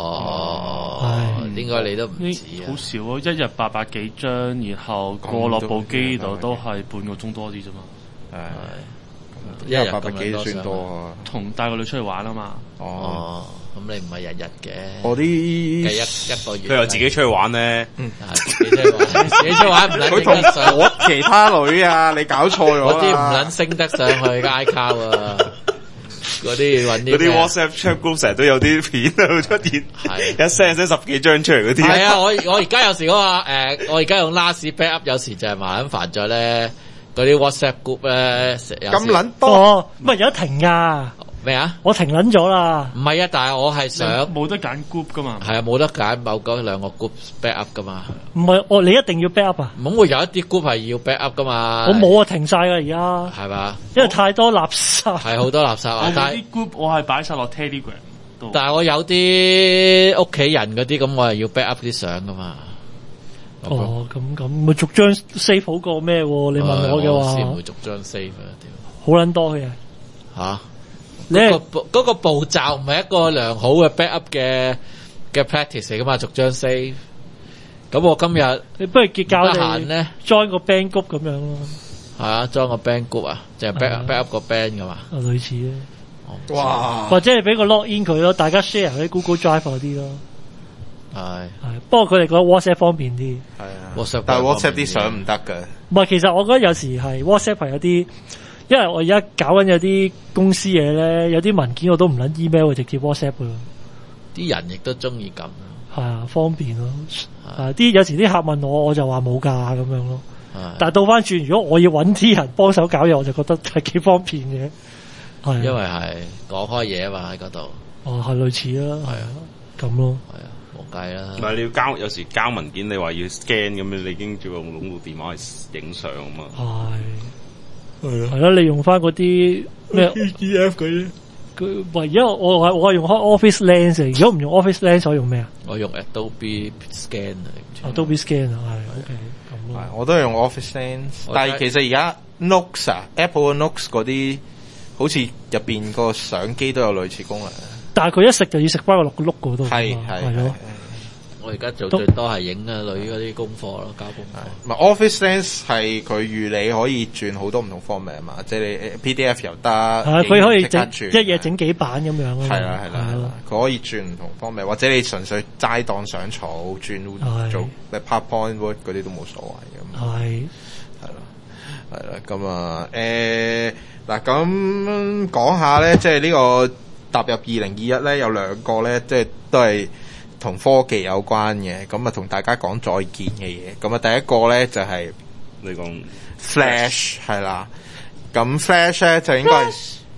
應該你都唔止啊， 好少啊，一日800幾張，然後過落部機度都係半個鐘多啲啫嘛。 一日800幾算多啊。 同帶個女出去玩啊嘛。 咁你唔係日日嘅。 我啲計一個月。 佢又自己出去玩咧。 自己出去玩唔撚。 佢同我其他女啊，你搞錯咗啦。 嗰啲唔撚升得上去嘅 iCloud 啊。嗰啲揾啲 WhatsApp chat group 成日都有啲片喺度出現，一 send 10幾張出嚟嗰啲。 係啊，我而家有時我而家用 last backup 有時就係麻撚煩咗咧，嗰啲 WhatsApp group 咧咁撚多， 唔係有得停㗎。 咩啊？ 我停撚咗啦。 唔係啊，但係我係想冇得揀 group 㗎嘛。 係啊，冇得揀某嗰兩個 group backup 㗎嘛。 唔係，你一定要 backup 啊？ 咁會有一啲 group 係要 backup 㗎嘛。 我冇啊，停晒㗎而家。 係嘛？ 因為太多垃圾。 係好多垃圾啊！ 但係啲 group 我係擺晒落 Telegram 度。 但係我有啲屋企人嗰啲咁，我係要 backup 啲相㗎嘛。 咁咪逐張 save 好過咩？你問我嘅話， 先唔會逐張 save 啊！ 好撚多嘅嚇。嗰個步驟唔係一個良好嘅 backup 嘅 practice 嚟噶嘛，逐張 save。咁我今日你不如教你咧 join 個 band group 咁樣咯。 係啊，join 個 band group 啊，就係 backup 個 band 噶嘛。 類似咧。 哇！ 或者你俾個 login 佢咯，大家 share 喺 Google Drive 嗰啲咯。係。不過佢哋覺得 WhatsApp 方便啲。 係啊。但係 WhatsApp 啲相唔得㗎。唔係，其實我覺得有時係 WhatsApp 係有啲。因為我而家搞緊有啲公司嘢咧，有啲文件我都唔撚 email，直接 WhatsApp 噶。 啲人亦都中意咁。 係啊，方便咯。有時啲客問我就話冇㗎咁樣咯。但係倒翻轉，如果我要揾啲人幫手搞嘢，我就覺得係幾方便嘅。係。因為係講開嘢啊嘛喺嗰度。 係類似啦。係啊。咁咯。 係啊，冇計啦。 唔係你要有時交文件，你話要 scan 咁樣，你已經要用部電話去影相啊嘛。 係。係啦，你用翻嗰啲咩 PDF 嗰啲，而家我係用開 Office Lens， 如果唔用 Office Lens， 我用咩啊？ 我用 Adobe Scan 啊 ，Adobe Scan 啊，係 OK 咁咯。 我都係用 Office Lens， 但係其實而家 Notes 啊 ，Apple 嘅 Notes 嗰啲，好似入邊個相機都有類似功能。 但係佢一食就要食翻個碌嗰度。 係咯。 我而家做最多係影啊女嗰啲功課咯，交功課。 唔係 Office Lens 係佢預你可以轉好多唔同 format 嘛，即係你 PDF 又得。 佢可以整一嘢整幾版咁樣咯。 係啦，佢可以轉唔同 format，或者你純粹齋當上草轉做 PowerPoint Word 嗰啲都冇所謂咁。係啦，咁啊嗱咁講下咧，即係呢個踏入2021咧，有兩個咧，即係都係同科技有關嘅，咁啊同大家講再見嘅嘢。咁啊第一個咧就係你講 Flash 係啦，咁 Flash 咧就應該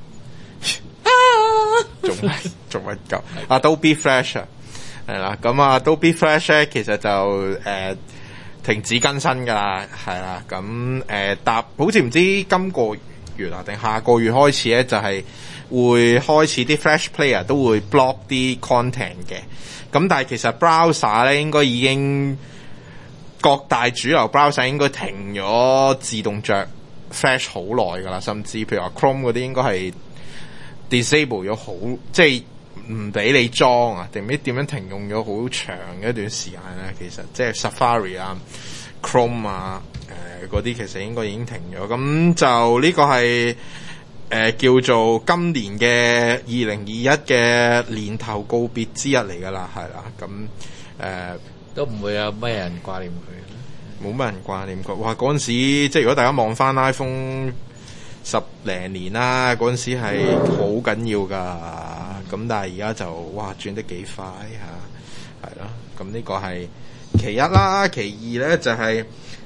仲乜鳩 Adobe Flash 係啦，咁啊 Adobe Flash 咧其實就停止更新噶啦，係啦，咁好似唔知今個月啊定下個月開始咧就係會開始啲 Flash Player 都會 block 啲 content 嘅。咁但係其實 browser 咧應該已經各大主流 browser 應該停咗自動着 Flash 好耐㗎啦，甚至譬如話 Chrome 嗰啲應該係 disable 咗好，即係唔俾你裝啊，定唔知點樣停用咗好長嘅一段時間咧。其實即係 Safari 啊、Chrome 啊、嗰啲其實應該已經停咗。咁就呢個係叫做今年嘅2021嘅年頭告別之日嚟噶啦，係啦，咁都唔會有咩人掛念佢， 冇乜人掛念佢。哇！嗰陣時即係如果大家望翻 iPhone 10零年啦，嗰陣時係好緊要噶，咁但係而家就哇轉得幾快嚇，係咯。咁呢個係其一啦，其二咧就係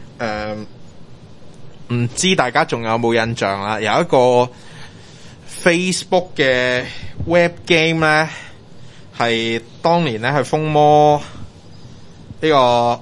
唔知大家仲有冇印象啦？有一個Facebook 嘅 web game 咧，係當年咧係風魔呢個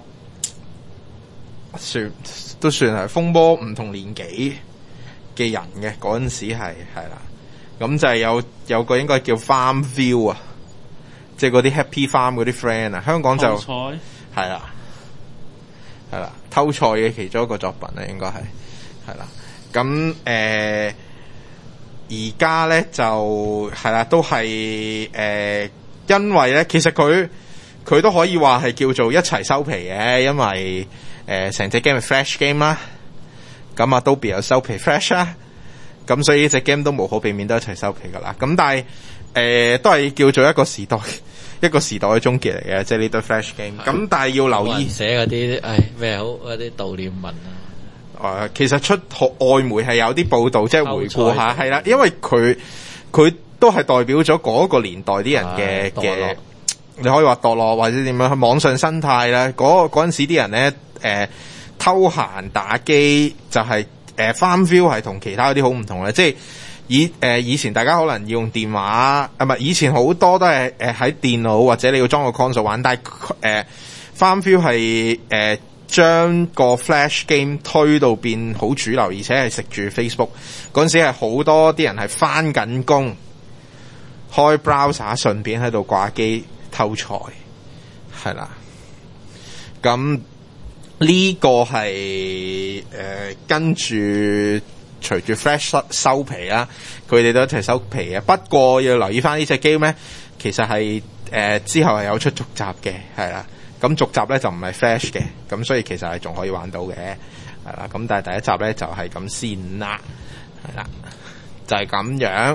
都算係風魔唔同年紀嘅人嘅嗰陣時係啦，咁就係有個應該叫 Farmville 啊，即係嗰啲 Happy Farm 嗰啲 friend 啊，香港就係啦偷菜嘅其中一個作品咧，應該係啦。 咁而家咧就係啦，都係因為咧，其實佢都可以話係叫做一齊收皮嘅，因為成隻 game 係 Flash game 啦，咁Adobe有收皮 Flash 啦，咁所以呢隻 game 都無可避免都一齊收皮噶啦。咁但係都係叫做一個時代嘅終結嚟嘅，即係呢堆 Flash game。咁但係要留意寫嗰啲咩好嗰啲悼念文啊。 其實出外媒係有啲報道，即係回顧下係啦，因為佢都係代表咗嗰個年代啲人嘅。你可以話墮落或者點樣去網上生態啦，嗰陣時啲人咧偷閒打機就係FarmVille 係同其他嗰啲好唔同嘅，即係以前大家可能要用電話唔係以前好多都係喺電腦或者你要裝個 console 玩，但係FarmVille 係將個 Flash game 推到變好主流，而且係食住 Facebook 嗰陣時係好多啲人係返緊工開 browser 順便喺度掛機偷財，係啦，咁呢個係跟住隨住 Flash 收皮啦，佢哋都一齊收皮嘅。不過要留意翻呢隻 game 咧，其實係之後係有出續集嘅，係啦。咁續集咧就唔係 Flash 嘅，咁所以其實係仲可以玩到嘅，係啦。咁但係第一集咧就係咁先啦，係啦，就係咁樣。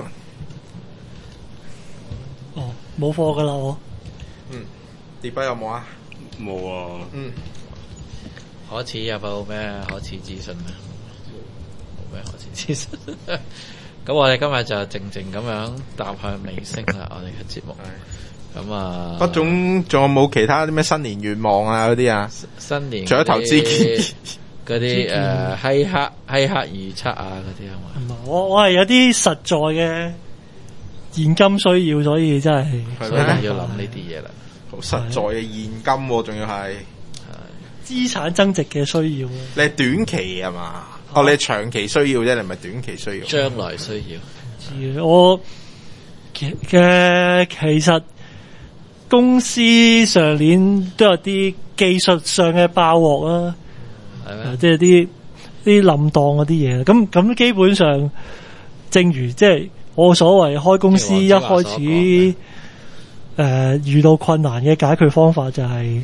哦，冇貨噶啦我。 碟筆有冇啊？ 冇啊。 可恥有冇咩可恥資訊啊？冇咩可恥資訊。咁我哋今日就靜靜咁樣踏向尾聲啦，我哋嘅節目。咁啊， 不總仲有冇其他啲咩新年願望啊嗰啲啊？ 新年除咗投資建議嗰啲希克預測啊嗰啲啊嘛。 我係有啲實在嘅現金需要，所以真係所以要諗呢啲嘢啦。 好實在嘅現金喎，仲要係資產增值嘅需要。 你係短期係嘛？你係長期需要啫，你唔係短期需要。 將來需要。 我其實公司上年都有啲技術上嘅爆鑊啦，即係啲冧檔嗰啲嘢。咁基本上，正如即係我所謂開公司一開始，遇到困難嘅解決方法就係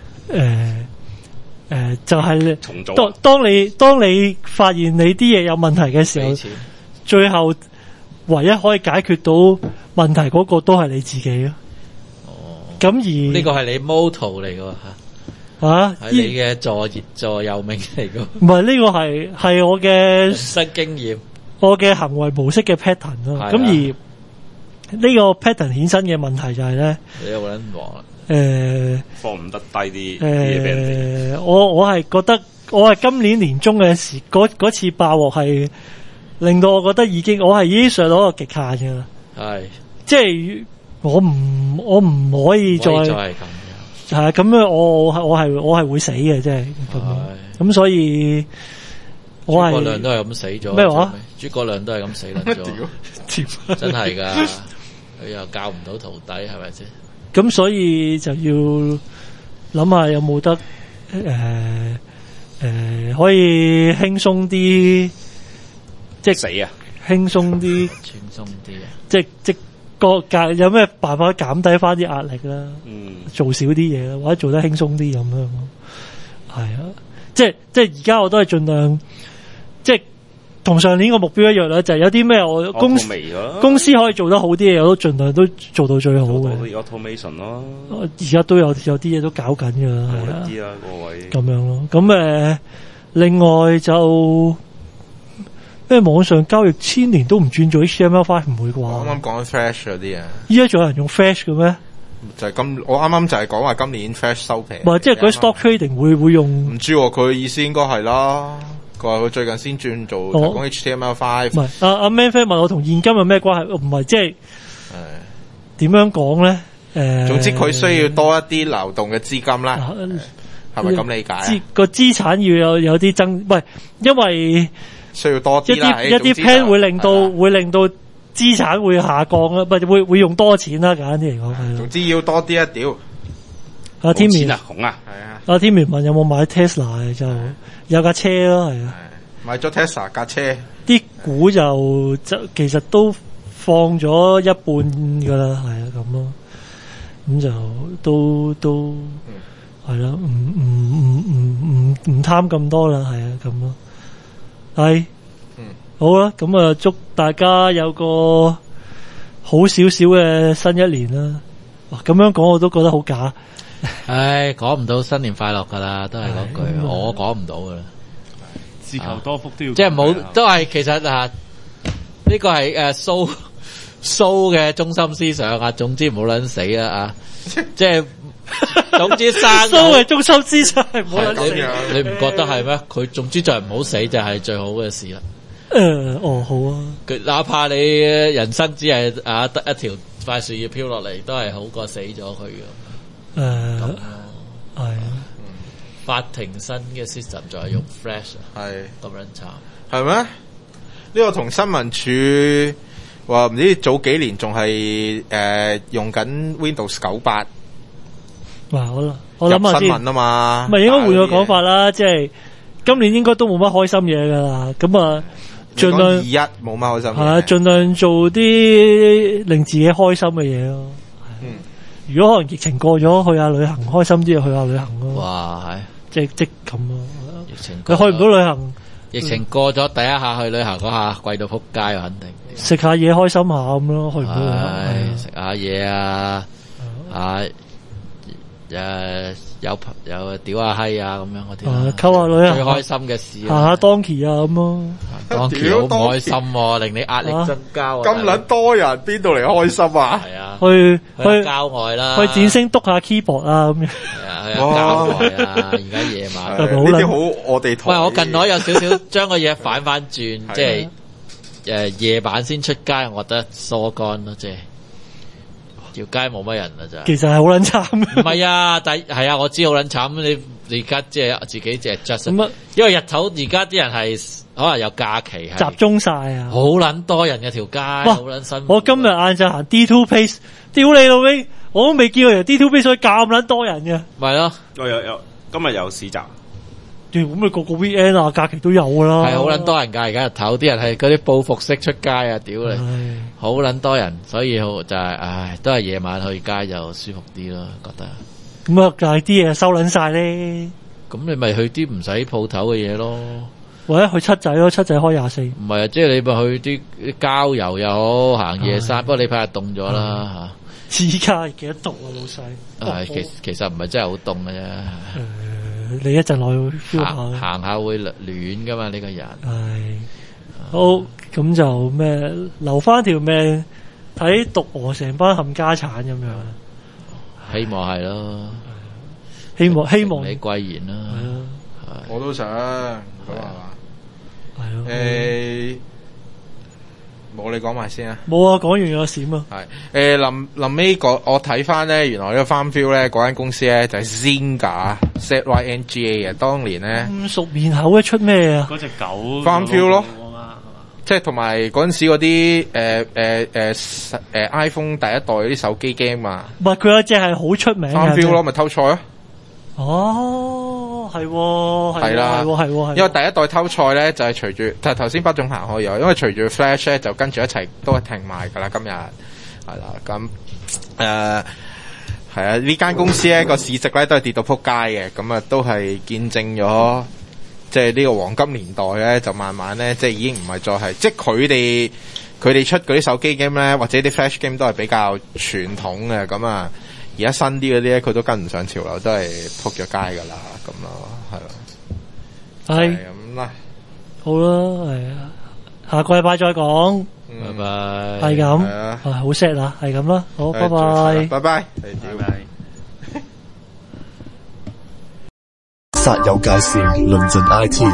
就係重組。 當你發現你啲嘢有問題嘅時候，最後唯一可以解決到問題嗰個都係你自己咯。咁而呢個係你 motto 嚟㗎吓，係你嘅座右銘嚟㗎。 唔係，呢個係我嘅新經驗， 我嘅行為模式嘅 pattern 咯。咁而呢個 pattern 衍生嘅問題就係咧， 你有冇人忙放唔得低啲嘢俾人哋。 我係覺得我係今年年中嘅時嗰次爆鑊係令到我覺得我係已經上到一個極限㗎啦。係，即係。我唔可以再係咁樣，係咁樣我係會死嘅，即係咁所以我係諸葛亮都係咁死咗。咩話？諸葛亮都係咁死咗，真係噶，佢又教唔到徒弟，係咪先？咁所以就要諗下有冇得可以輕鬆啲，即係死啊！ 輕鬆啲啊！即有咩辦法減低翻啲壓力啦？做少啲嘢啦，或者做得輕鬆啲咁樣。係啊，即係而家我都係盡量，即係同上年個目標一樣啦，就係有啲咩我公司可以做得好啲嘢，我都盡量都做到最好嘅。 automation 咯， 而家都有啲嘢都搞緊㗎啦，係啊， 啲啦個位咁樣咯。咁另外就。咩網上交易1000年都唔轉做 HTML5 唔會啩？ 我啱啱講緊 Flash 嗰啲啊， 依家仲有人用 Flash 嘅咩？ 就係我啱啱就係講話今年 Flash 收皮。 唔係，即係嗰啲 stock trading 會用？ 唔知喎，佢意思應該係啦。佢話佢最近先轉做講 HTML5。唔係阿 Manfred 問我同現金有咩關係？唔係即係點樣講咧？ 總之佢需要多一啲流動嘅資金啦。係咪咁理解？ 個資產要有啲增，唔係因為。 需要多啲啦， 一啲 plan 會令到資產會下降啦，唔係會用多錢啦，簡單啲嚟講係。 總之要多啲一屌。 阿天明紅啊，係啊。 阿天明問有冇買 Tesla 就有架車咯，係啊。 買咗 Tesla 架車， 啲股就其實都放咗一半噶啦，係啊咁咯，咁就都係啦，唔貪咁多啦，係啊咁咯，係，好啦，咁啊祝大家有個好少少嘅新一年啦。哇，咁樣講我都覺得好假。 唉，講唔到新年快樂噶啦，都係嗰句，我講唔到噶啦。 自求多福都要， 即係冇，都係其實呢個係蘇嘅中心思想啊。總之唔好撚死啦啊！即係總之生蘇嘅中心思想係唔好撚死。 你唔覺得係咩？佢總之就係唔好死，就係最好嘅事啦。 好啊。 哪怕你人生只係得一條塊樹葉飄落嚟，都係好過死咗佢嘅。係。法庭新嘅 system 就係用 Flash， 係咁樣慘， 係咩？呢個同新聞處話唔知早幾年仲係用緊 Windows 98。 哇！我諗下先， 新聞啊嘛， 咪應該換個講法啦，即係今年應該都冇乜開心嘢噶啦，咁啊盡量 21冇乜開心嘢， 係啊，盡量做啲令自己開心嘅嘢咯。如果可能疫情過咗，去下旅行開心啲就去下旅行咯。 哇，係。即咁咯， 疫情佢去唔到旅行， 疫情過咗第一下去旅行嗰下貴到撲街，我肯定食下嘢開心下咁咯，去唔到旅行食下嘢啊，有屌下閪啊咁樣嗰啲， 溝下女啊， 最開心嘅事， 行下當期啊咁咯， 當期好唔開心喎，令你壓力增加。 咁撚多人邊度嚟開心啊？ 係啊， 去郊外啦， 去展星篤下 keyboard 啊咁樣。 係啊，郊外啊，而家夜晚呢啲好我哋台。 喂，我近來有少少將個嘢反翻轉，即係夜晚先出街，我覺得疏肝咯，即係。條街冇乜人啦，就其實係好撚慘。 唔係啊，但係我知好撚慘。你而家即係自己即係 just，因為日頭而家啲人係可能有假期， 集中晒啊， 好撚多人嘅條街，好撚辛苦。 啊我今日晏晝行 D2 Place， 屌你老味，我都未見過人 D2 Place 咁撚多人嘅。 咪咯， 有今日有市集。 咁你個 weekend 啊，假期都有啦。 係好撚多人㗎，而家日頭啲人係嗰啲報復式出街啊，屌你，好撚多人，所以就係都係夜晚去街就舒服啲咯，覺得。 咁啊，但係啲嘢收撚晒咧。 咁你咪去啲唔使鋪頭嘅嘢咯， 或者去七仔咯，七仔開24。 唔係啊，即係你咪去啲郊遊又好，行夜山。不過呢排日凍咗啦嚇。 而家幾多度啊，老細？ 其實唔係真係好凍嘅啫。 你一陣落去行下會暖噶嘛？呢個人係好咁就咩留翻條命睇毒鵝成班冚家產咁樣， 希望係咯， 希望你貴言啦， 我都想咁係嘛？ 係咯， 冇你講埋先啊！ 冇啊，講完有閃啊！ 係臨尾我睇翻咧，原來呢個 Farmville 咧嗰間公司咧就係 Zynga ZYNGA 嘅，當年咧咁熟面口嘅出咩啊？ 嗰隻狗 Farmville 咯，即係同埋嗰陣時嗰啲iPhone 第一代嗰啲手機 game 啊， 唔係佢有隻係好出名嘅 Farmville 咯，咪偷菜咯。 哦，係啦， 因為第一代偷菜咧就係隨住頭先不仲行開有，因為隨住 Flash 咧就跟住一齊都係停埋噶啦，今日係啦，咁係啊，呢間公司咧個市值咧都係跌到撲街嘅，咁啊都係見證咗即係呢個黃金年代咧就慢慢咧即係已經唔係再係，即係佢哋出嗰啲手機 game 咧或者啲 Flash game 都係比較傳統嘅，咁啊。而家新啲嗰啲咧，佢都跟唔上潮流，都係撲咗街噶啦，咁咯，係咯，係咁啦， 好啦，係啊，下個禮拜再講， 拜拜， 係咁，好 sad 啊，係咁啦，好，拜拜， 拜拜， 煞有介事，論盡 IT，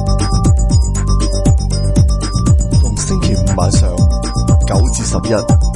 逢星期五晚上9至11。